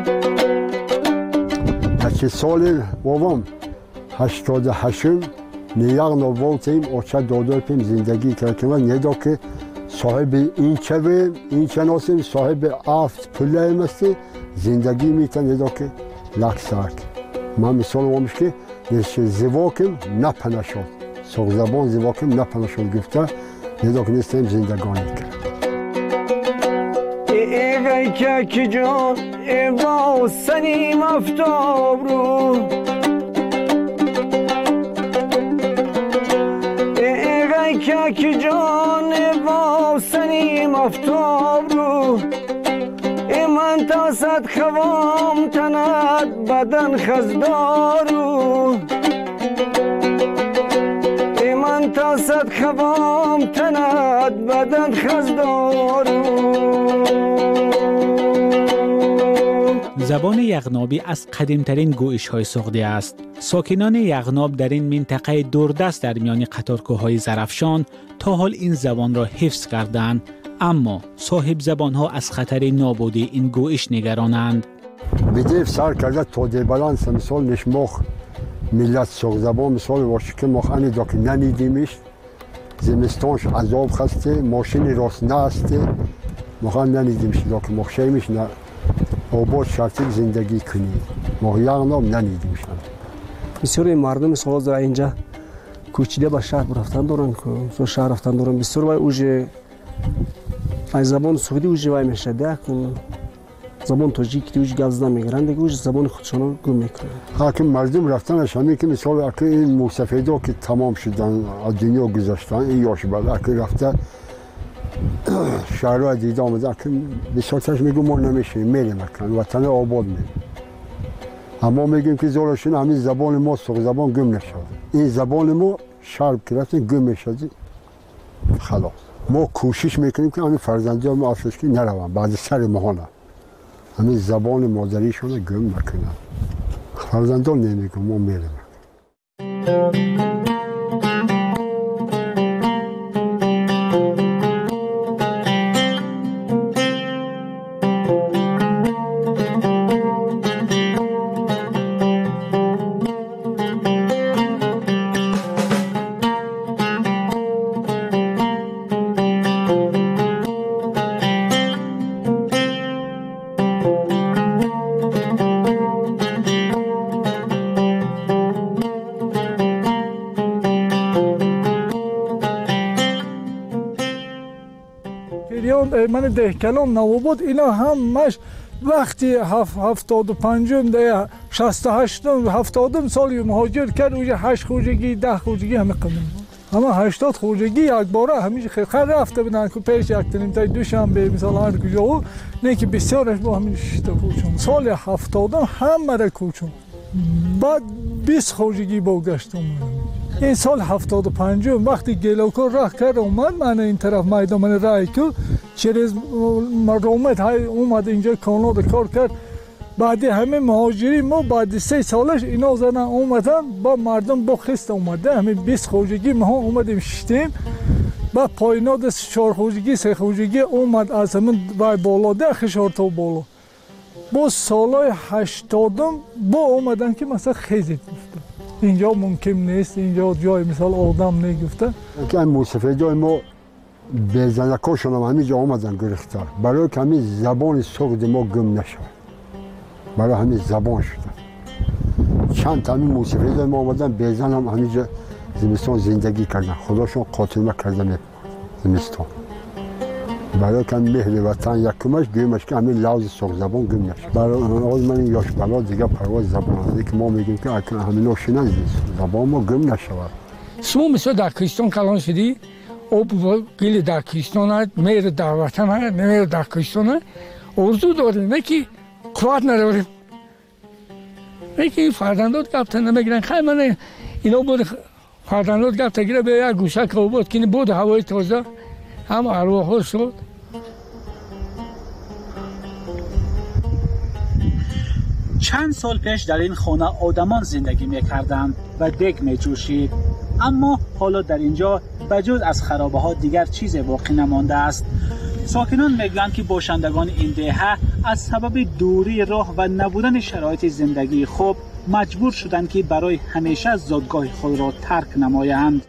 هشت سال بابام هشتاد هشتم نیاق نوولتیم اوچه دودر پیم زندگی کردیم نیدو که صاحب این چه و این چه ناسیم صاحب افت پله مستی زندگی میتن نیدو که لکساک من مثال وامش که نشه زواکم نپنه شد سوق زبان زواکم نپنه شد گفته نیدو که نیستیم زندگانی کرد ای که کی جان ای با سنیم افتاب رو ای که کی جان ای با سنیم افتاب رو ای من تا صد خوام تند بدن خزدارو ای من تا صد خوام تند بدن خزدارو. زبان یغنابی از قدیمترین گویش‌های سغدی است. ساکنان یغناب در این منطقه دوردست در میان قطارکوه‌های زرافشان تا حال این زبان را حفظ کردند، اما صاحب زبان‌ها از خطر نابودی این گویش نگرانند. بدیف سر کرده تا دیبالانس مثال نشمخ ملت سغد زبان مثال باشه که مخانی دا که ننیدیمش زمستانش عذاب خسته ماشین راست نهسته مخان ننیدیمش دا که مخشیمش نه آباد شرطی زندگی کنید ما یغناب ننیدیمش. بسیاری مردم سغد در اینجا کوچیده به شهر رفتن دارن که شهر رفتن دارن بسیار وای اوج از زبان سغدی اوج وای میشه ده کن زبان تاجیکی اوج گزده میگیرن دیگه اوج زبان خودشون گم میکنن. حاکم مردم رفتنش همین که مثال اگه این موسفیدا که تمام شدن از دنیا گذاشتن این یاش بالا اگه رفته شهرها دیده آمده اگه بسیارتش میگم ما نمیشیم میریم اکن وطن آباد میریم اما میگیم که زورشون همین زبان ما سغد زبان گم نشد این زبان ما شرب کرده گم میشد خلاص ما کوشش میکنیم که همین فرزندی ها ما افسوس که نروان بعد سر مهانه همین زبان مادریشون گم نکنن فرزندان نمیگم ما میریم. من دهکلام نواباد اینا همش وقتی هف هفتاد و پنجم ده شصت و هشتم هفتادم سالی مهاجر کرد اوج هشت خوجگی ده خوجگی همه قدم اما هشتاد خوجگی یک باره همیشه خیلی خیلی رفته بودن که پیش یک تنیم تا دوشنبه مثلا هر کجا نه که بسیارش با همین شتا کوچون سال هفتادم همه را کوچون بعد بیست خوجگی بگذشتم این سال هفتاد و پنجم وقتی گلوکو راه کرد اومد من این طرف میدان من راه کو چرز مرومت های اومد اینجا کانال کار کرد بعد همه مهاجری ما بعد سه سالش اینا زدن اومدن با مردم با خست اومده همه بیست خوجگی ما اومدیم شتیم با پایینا دست چهار خوجگی سه خوجگی اومد از همین بالا ده خشار تا بالا با سالای هشتادم با اومدن که مثلا خیزید اینجا ممکن نیست اینجا جای مثال آدم نگفته که این موسیقی جای ما به زنکاشون هم همینجا آمدن گرفته برای که همین زبان سغد ما گم نشد برای همین زبان شده چند تا همین موسیقی جای ما آمدن به زن هم همینجا زمستان زندگی کردن خداشون قاتل کردن زمستان برای که مهر وطن یکمش دویمش که همین لحظه سغد زبان گم نشد برای آقای من این یاش بلا دیگه پرواز زبان هستی که ما میگیم که اکنه همین ناشنن زبان ما گم نشود شما مثل در کریستان کلان شدی آب گیل در کریستان هست مهر در وطن هست مهر در کریستان هست ارزو داریم نه که قوت نداریم نه که فرزندات گفتن نمیگیرن خیلی من اینا بود فرزندات گفتن گیره به یک گوشه که بود که بود هوای تازه هم ارواح ها شد چند سال پیش در این خانه آدمان زندگی میکردند و دگ میجوشید، اما حالا در اینجا بجز از خرابه ها دیگر چیز باقی نمانده است. ساکنان میگویند که باشندگان این دهه از سبب دوری راه و نبودن شرایط زندگی خوب مجبور شدند که برای همیشه زادگاه خود را ترک نمایند.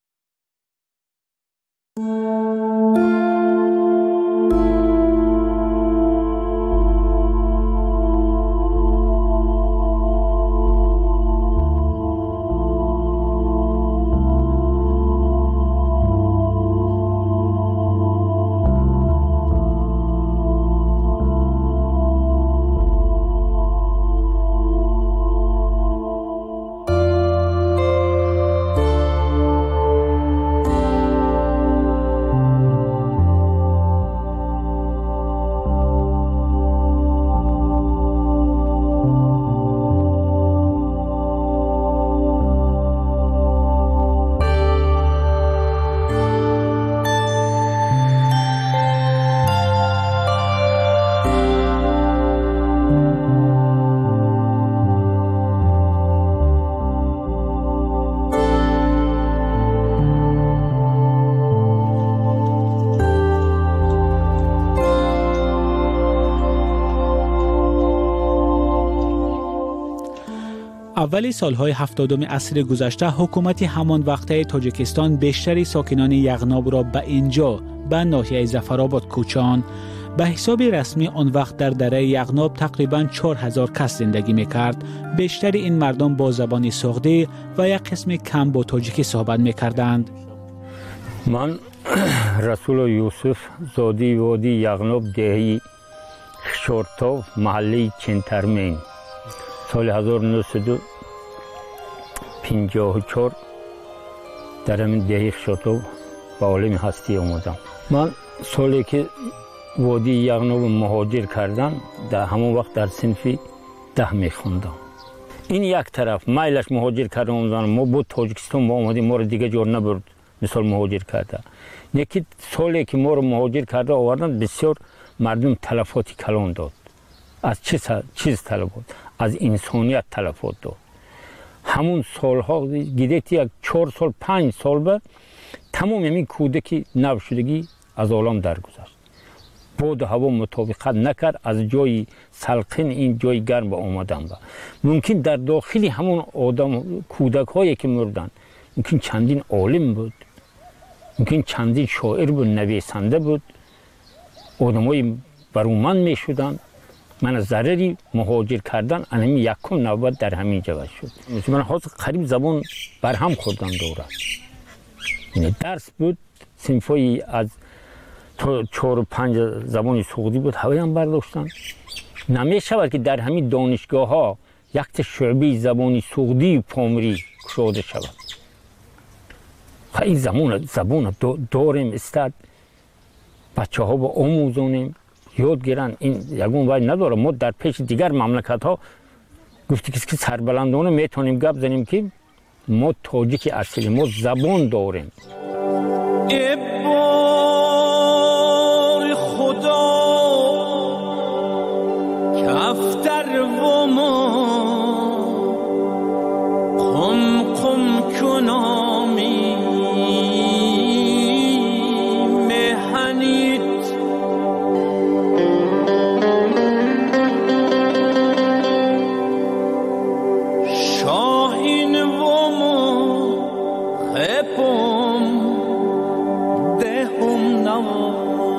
اولی سالهای هفتادم عصر گذشته حکومت همان وقته تاجیکستان بیشتر ساکنان یغناب را به اینجا به ناحیه ظفرآباد کوچاند. به حساب رسمی آن وقت در دره یغناب تقریباً چهار هزار کس زندگی میکرد. بیشتر این مردم با زبان سوغدی و یک قسم کم با تاجیکی صحبت میکردند. من رسول یوسف زادی وادی یغناب دهی شورتاو محله چنترمین سال هزار و نهصد و پنجاه و چهار در همین دهی شورتاو به عالم هستی آمدم. من سالی که وادی یغناب مهاجر کردم در همون وقت در صنف ده میخوندم. این یک طرف میلش مهاجر کردم آمدن ما بود تاجیکستان ما آمدیم ما رو دیگه جور نبرد مثال مهاجر کرده. یکی سالی که ما رو مهاجر کرده آوردن بسیار مردم تلفاتی کلان داد. از چه چیز تلفات؟ از انسانیت تلفات داد. همون سالها گیدیتی یک چهار سال پنج سال به تمام همین کودکی نو شدگی از عالم درگذشت. باد هوا مطابقت نکرد از جای سلخن این جای گرم به آمدن با. ممکن در داخلی همون آدم کودک هایی که مردن ممکن چندین عالم بود، ممکن چندین شاعر بود، نویسنده بود، آدم های برومند می شدن. من از ضرری مهاجر کردن انمی یکم نوبت در همین جا شد. من حاضر قریب زبان برهم خوردن دوره. این درس بود صنفایی از چهار و پنج زبان سوغدی بود هوای هم برداشتن. نمی شود که در همین دانشگاه ها یک شعبه زبانی سوغدی و پامری کشاده شود. این زبان زبان داریم استاد بچه ها با آموزانیم یاد گیرن. این یکون وای نداره. ما در پیش دیگر مملکت ها گفتی که سربلندانه میتونیم گپ زنیم که ما تاجیک اصلی ما زبان داریم. خدا کفتر و ما قم قم کنامی مهنید شاهین و ما خپم دهم نوا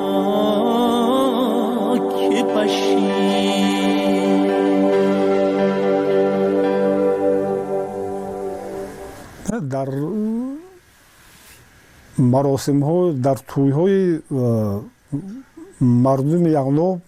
در مراسم ها در توی های مردم یغناب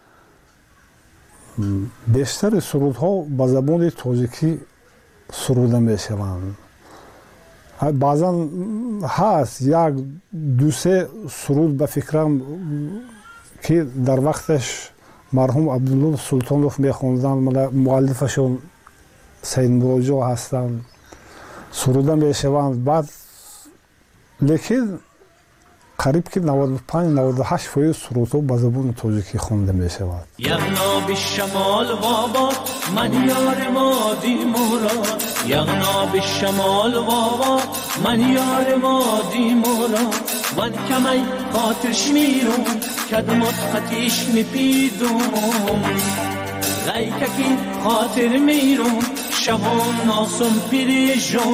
بیشتر سرود ها به زبان تاجیکی سروده می شوند. بعضا هست یک دو سه سرود به فکرم که در وقتش مرحوم عبدالله سلطانوف میخوندن، مؤلفشون سید مراجع هستند، سروده میشوند. بعد لیکن قریب که نود و پنج نود و هشت فیصد سرودها به زبان تاجیکی خوانده میشود. یغناب شمال بابا من یار مادی مراد، یغناب شمال بابا من یار مادی مراد، من کمی خاطرش میرم کدمت خطیش میپیدم، غیککی خاطر میرم شبان ناسم پیریشون.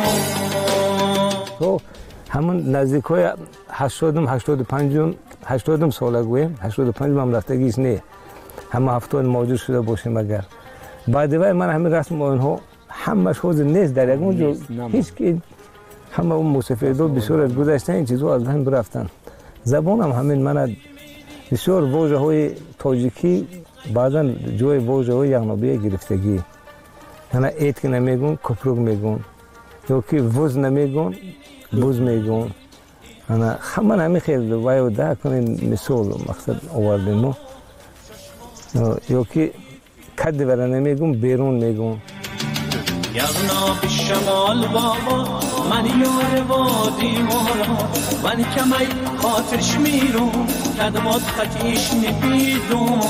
تو همون نزدیک های هشتادم هشتاد و پنجم هشتادم ساله گویم هشتاد و پنجم هم رفتگیش نه همه هفتاد موجود شده باشیم. اگر بعد وای من همین رسم آنها همش حوض نیست در یک اونجا هیچ که همه اون موسیقی بسیار از گذشته این چیزها از ذهن برفتن. زبان هم همین من بسیار واژه های تاجیکی بعضا جای واژه های یغنابی گرفتگی. یعنی ایت که نمیگون کپروگ میگون یا که وز نمیگون بوز میگون. یعنی همه همین خیلی وای و ده کنین مثال مقصد آوردیم ما یا که کد وره نمیگون بیرون میگون. یغنا به شمال بابا من یار وادی مورا من کمی خاطرش میرون کدمات خطیش نبیدون.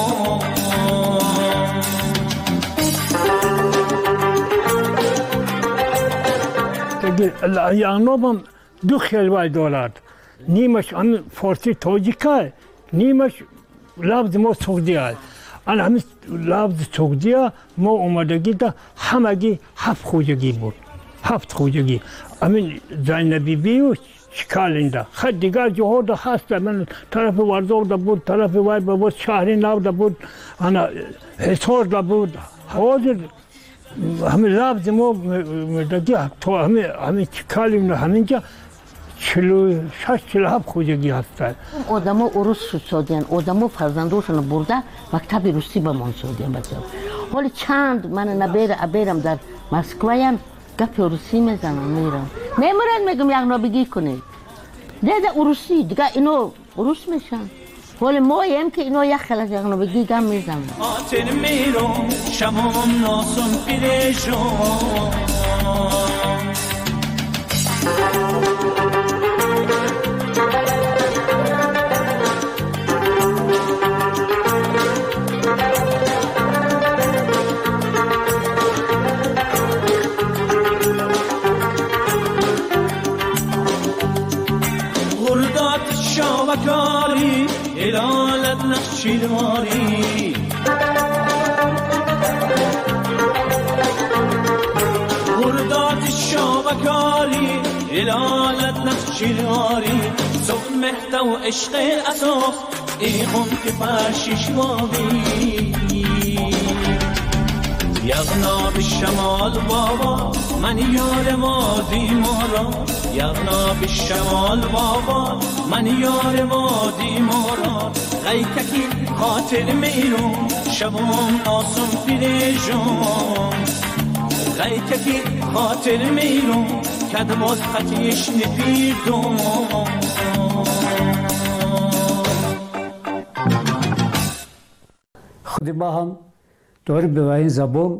یغناب هم دو خیلوای دارد نیمش هم فارسی تاجیکه نیمش لفظ ما سعودی است. آن همین لفظ سعودی ما اومدگی دا همگی هفت خوجگی بود هفت خوجگی همین زینبی بیو شکال اینده خد دیگر جاها دا هست. من طرف ورزاو دا بود طرف وای بود شهری نو دا بود انا حصار دا بود حاضر همین لفظ ما دگی تو همین همین شکال اینده همینجا چلو شش چلو هفت خوجگی هستن. آدم ها عروس شدن آدم ها فرزندوشون برده مکتب روسی به من شدن بچه. حالی چند من نبیر ابیرم در مسکویم گپ روسی میزنم میرم میمورن میگم یغنابگی کنید دیده روسی دیگه اینو روس میشن. حالی ما هم که اینو یک خلاص یغنابگی گم میزنم. خاطر میرم شمان ناسم پیرشون. شاوکاری الالت نخشیدواری بردات شاوکاری الالت نخشیدواری صبح مهده و عشق اساس ایخون که پرشیش وابی. یغنا به شمال بابا من یار وادی مورا یغنا به شمال بابا من یار وادی مورا غیککی خاطر میرون شبان آسم پیرشون. غیککی خاطر میرون کدمات خطیش نپیدون. خود ما هم داریم به این زبان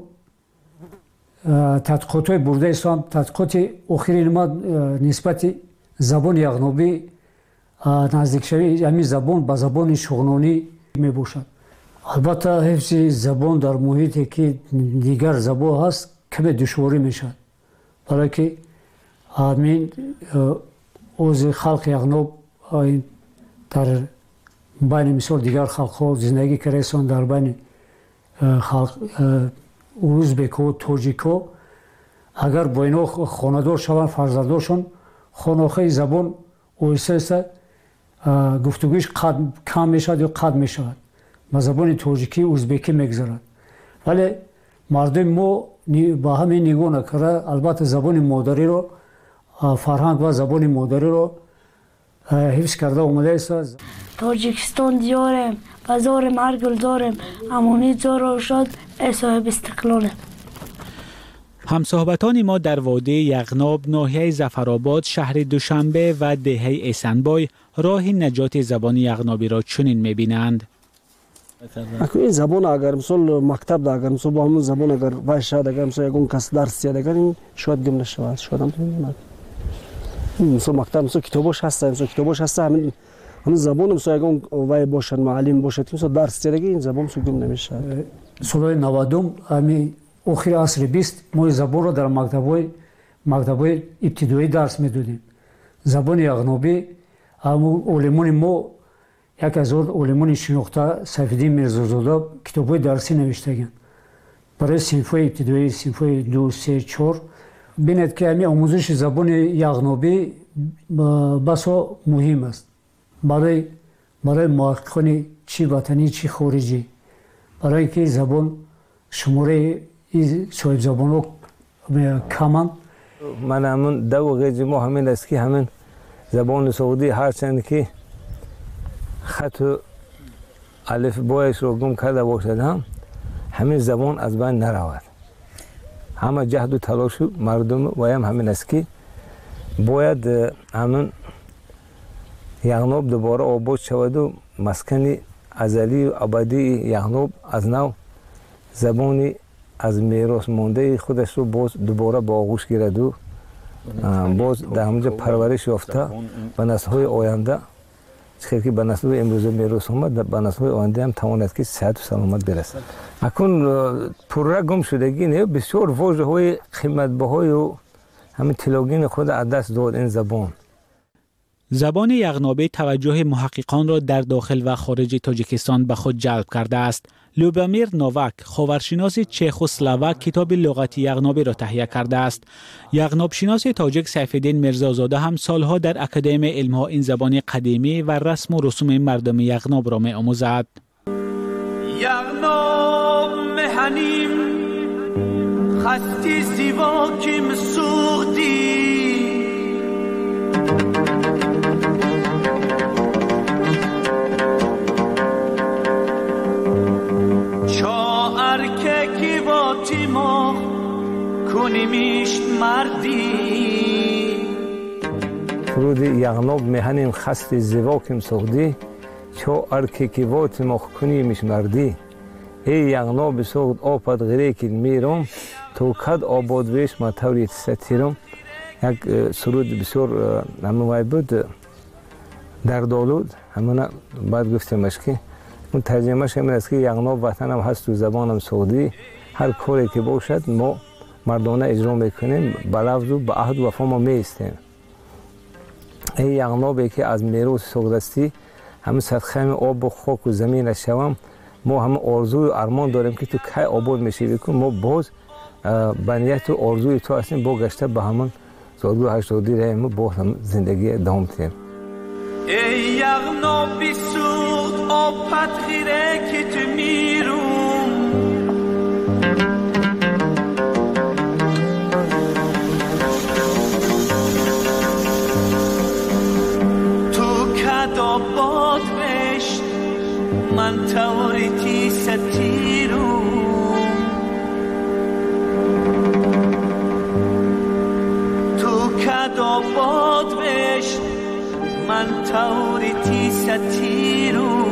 تحقیقات برده ایستم. تحقیقات اخیری ما نسبت زبان یغنابی نزدیک شوی همین زبان با زبان شغنانی می باشد. البته حفظ زبان در محیطی که دیگر زبان هست کمی دشواری می شود برای که همین عضو خلق یغناب در بین مثال دیگر خلق ها زندگی کردن در بین خلق ازبک و تاجیک ها اگر با اینا خاندار شوند فرزنداشون خانواخه زبان اویسه گفتگویش کم می شود یا قد می شود با زبان تاجیکی ازبکی میگذرد. ولی مردم ما با همین نگاه نکرده البته زبان مادری رو فرهنگ و زبان مادری رو حفظ کرده اومده است. تاجیکستان دیارم بازارم هر گل دارم امونی زار شد صاحب استقلالم. همصحبتان ما در وادی یغناب ناحیه ظفرآباد شهر دوشنبه و دهه ایسنبای راه نجات زبان یغنابی را چنین می‌بینند. این زبان اگر مثلا مکتب اگر مثلا با همون زبان اگر باشه اگر مثلا یکون کس درس یاد اگر این شاید گم نشود شاید هم نمی‌دونم مثلا مکتب مثلا کتابش هست مثلا کتابش هست همین همین زبان مثلا یکون وای باشن معلم باشد مثلا درس یاد این زبان مثلا گم نمیشه. سال نود همین آخر عصر بیست ما زبان را در مکتب‌های مکتب‌های ابتدایی درس می‌دادیم. زبان یغنابی همون علمان ما یک از علمان شناخته سیفالدین میرزازاده کتاب‌های درسی نوشتگن. برای صنف‌های ابتدایی، صنف‌های دو، سه، چهار بینید که همین آموزش زبان یغنابی بسا مهم است برای برای محققان چی وطنی چی خارجی، برای اینکه زبان شماره صاحب زبان ها کمند. من همون دو غیج ما همین است که همین زبان سعودی هرچند که خط و الف بایش رو گم کرده باشد هم همین زبان از بین نرود. همه جهد و تلاش مردم و هم همین است که باید همین یغناب دوباره آباد شود و مسکن ازلی و ابدی یغناب از نو زبانی از میراث مانده خودش رو باز دوباره با آغوش گیرد و باز در همونجا پرورش یافته به نسل‌های آینده، چون که به نسل امروز میراث آمد به نسل‌های آینده هم تواند که صحت و سلامت برسد. اکنون پرره گم شدگی نه، بسیار واژه‌های قیمت‌بهای و همین تلاگین خود از دست داد این زبان. زبان یغنابی توجه محققان را در داخل و خارج تاجیکستان به خود جلب کرده است. لوبامیر نوواک، خاورشناس چخ و اسلواک، کتاب لغتی یغنابی را تهیه کرده است. یغناب شناس تاجیک سیفالدین میرزازاده هم سالها در اکادمی علم‌ها این زبان قدیمی و رسم و رسوم مردم یغناب را می‌آموزد. یغناب مهنیم خستی زیبا که مسوختی ارکه با تیما کنیمیش مردی فرود یغناب مهنیم خست زواکم سخدی چو ارکه با تیما کنیمیش مردی ای یغناب سخد آپد غیره کل میرم تو کد آباد ویش ما توریت ستیرم. یک سرود بسیار همه بود در دالود همونه باید گفتیمش که اون ترجمهش همین است که یغناب وطنم هست و زبانم سعودی، هر کاری که باشد ما مردانه اجرا میکنیم، به لفظ و به عهد و وفا ما میستیم. ای یغنابی که از میراث سعودستی همه صدقه آب و خاک و زمین شوم، ما همه آرزو و ارمان داریم که تو کی آباد میشی بکن، ما باز بنیت و آرزوی تو هستیم با گشته به همون زادگاه هشتادی رهیم با هم زندگی ادامه میدیم. ای یغنابی سوخت آبت خیره که تو میروم تو کد آباد بشت من توریتی ستیروم تو کد آباد بشت من توریتی ستیرو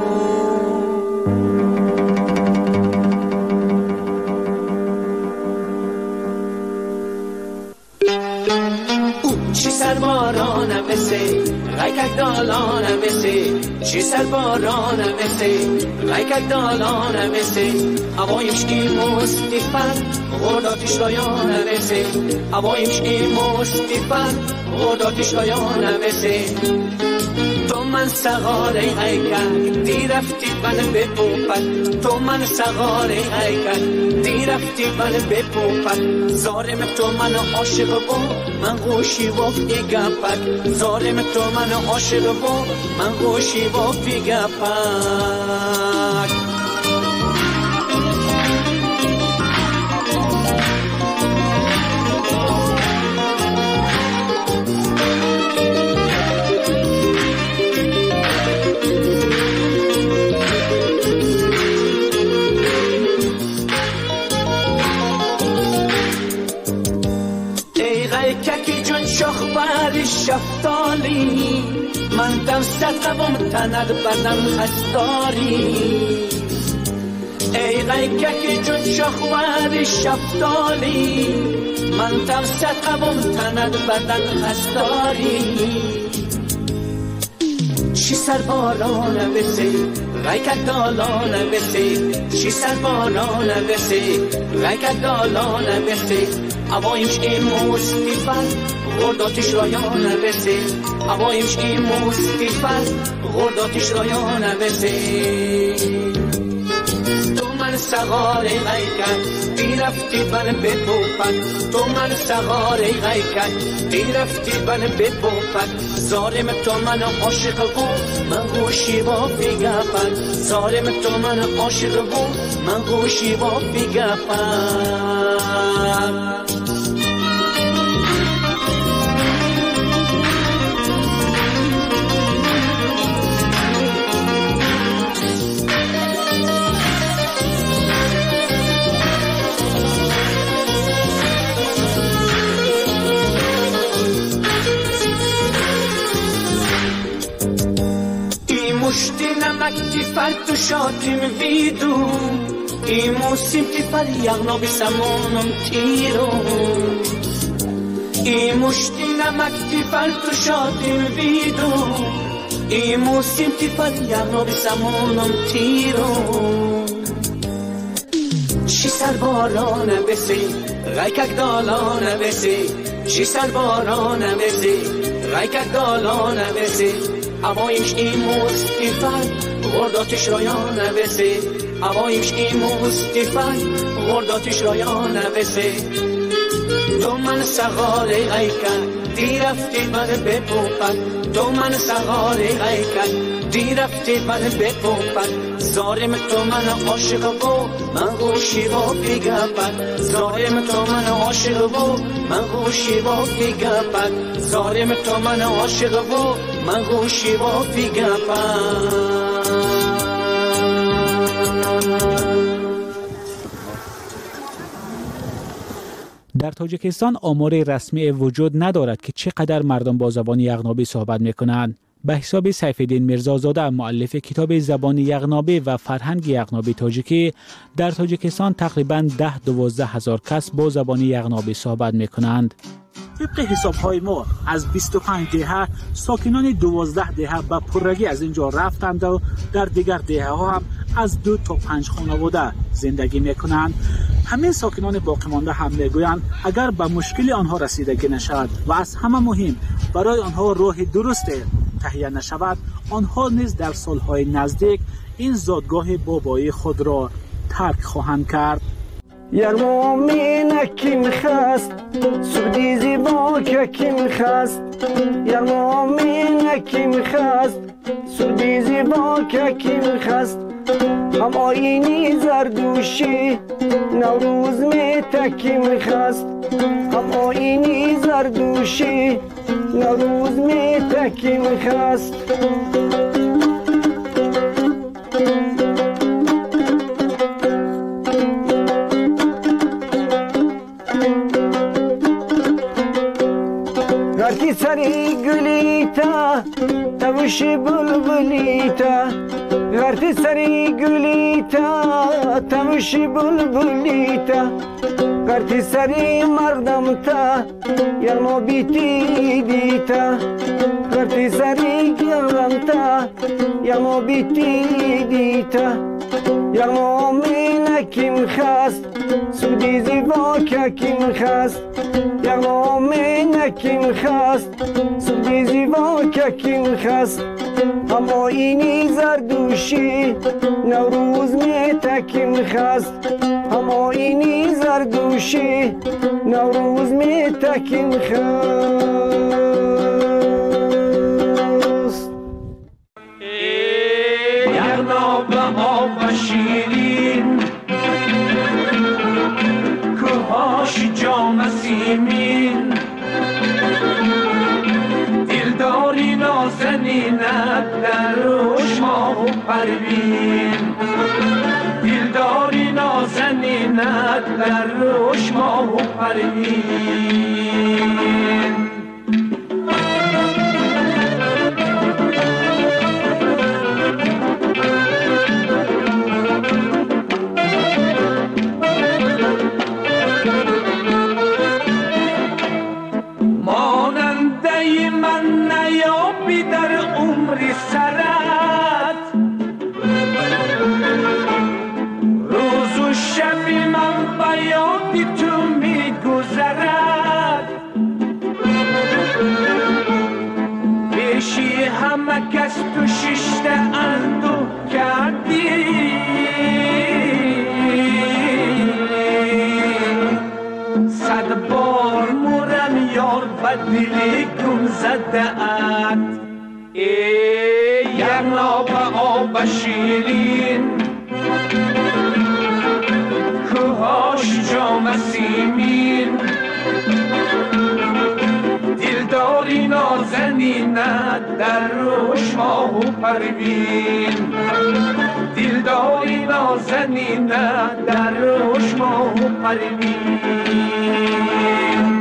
چی سربارانم مثل غیکک دالانم مثل چی سربارانم مثل غیکک دالانم مثل هوایمش این مستیفن غرداتش رایانم مثل هوایمش این مستیفن غرداتش رایانم مثل تو من سغاره غیکک دی رفتی من به پوپک تو من سغاره غیکک دی رفتی من به پوپک زارم تو من عاشق با من گوشی و پیگپک زارم تو من عاشق با من گوشی و پیگپک. شفتالی من دم صدقم تند بدن خستاری ای غیکک جون شخوار شفتالی من دم صدقم تند بدن خستاری چی سربارانه بسی غیکک دالانه بسی چی سربارانه بسی غیکک دالانه بسی هوایمش این مستیفن غرداتش رایانه بسی هوایمش این مستیفن غرداتش رایانه بسی تو من سغار غیکن دی رفتی بن بپوپن تو من سغار غیکن دی رفتی بن بپوپن ظالم تو من عاشق و من گوشی با بیگپن ظالم تو من عاشق و من گوشی با بیگپن مشتی نمک تیفر تو شاتیم ویدو ای موسیم تیفر یغنا بسمونم تیرو ای مشتی نمک تیفر تو شاتیم ویدو ای موسیم تیفر یغنا بسمونم تیرو چی سر بارانه بسی غیکک دالانه بسی چی سر بارانه بسی غیکک دالانه بسی اوایش این مستیفن غرداتش رایانه بسی اوایش این مستیفن غرداتش رایانه بسی تو من سغار غیکن دی رفتی من بپوپن تو من سغار غیکن دی رفتی من بپوپن ظالم تو من عاشق و من گوشی با بیگپن ظالم تو من عاشق و من گوشی با بیگپن ظالم تو من عاشق و من گوشی با بیگپن در تاجیکستان آمار رسمی وجود ندارد که چقدر مردم با زبان یغنابی صحبت میکنند. به حساب سیفالدین میرزازاده مؤلف کتاب زبان یغنابی و فرهنگ یغنابی تاجیکی در تاجیکستان تقریباً ده دوازده هزار کس با زبان یغنابی صحبت میکنند. طبق حساب های ما از بیست و پنج دهه ساکنان دوازده دهه به پرگی از اینجا رفتند و در دیگر دهه ها هم از دو تا پنج خانواده زندگی میکنند. همه ساکنان باقی مانده هم میگویند اگر به مشکل آنها رسیدگی نشود و از همه مهم برای آنها راه درست تهیه نشود، آنها نیز در سالهای نزدیک این زادگاه بابایی خود را ترک خواهند کرد. یرمومین کیم خست سودی زیبا که کیم خست یرمومین کیم خست سودی زیبا که کیم خست هم آینی زردوشی نوروز می تکیم خست هم آینی زردوشی نوروز می تکیم خست غرتی سری گلیتا تمشی بلبلیتا غرتی سری گلیتا تمشی بلبلیتا غرتی سری مردم تا یلمو بیتی دیتا غرتی سری گلم تا یلمو بیتی دیتا یلمو مینه کیم خست سودی زیبا که کیم خست یلمو مینه کیم خست سودی زیبا که کیم خست هم آینی زردوشی نوروز می تکیم خست هم آینی زردوشی نوروز می تکیم خست یغناب ما و شیرین کوهاش جام سیمین دلداری نازنینت در روش ماه و پروین دلداری نازنینت در روش ماه و پروین ماننده من نیابی در عمر سرت روز و شبی من به یادی تو میگذرد پیشی همه کس تو ششته اندو کردی دلی گم زده ات ای یغناب آب شیرین کوهاش جام سیمین دلداری نازنینت در روش ماه و پروین دلداری نازنینت در روش ماه و پروین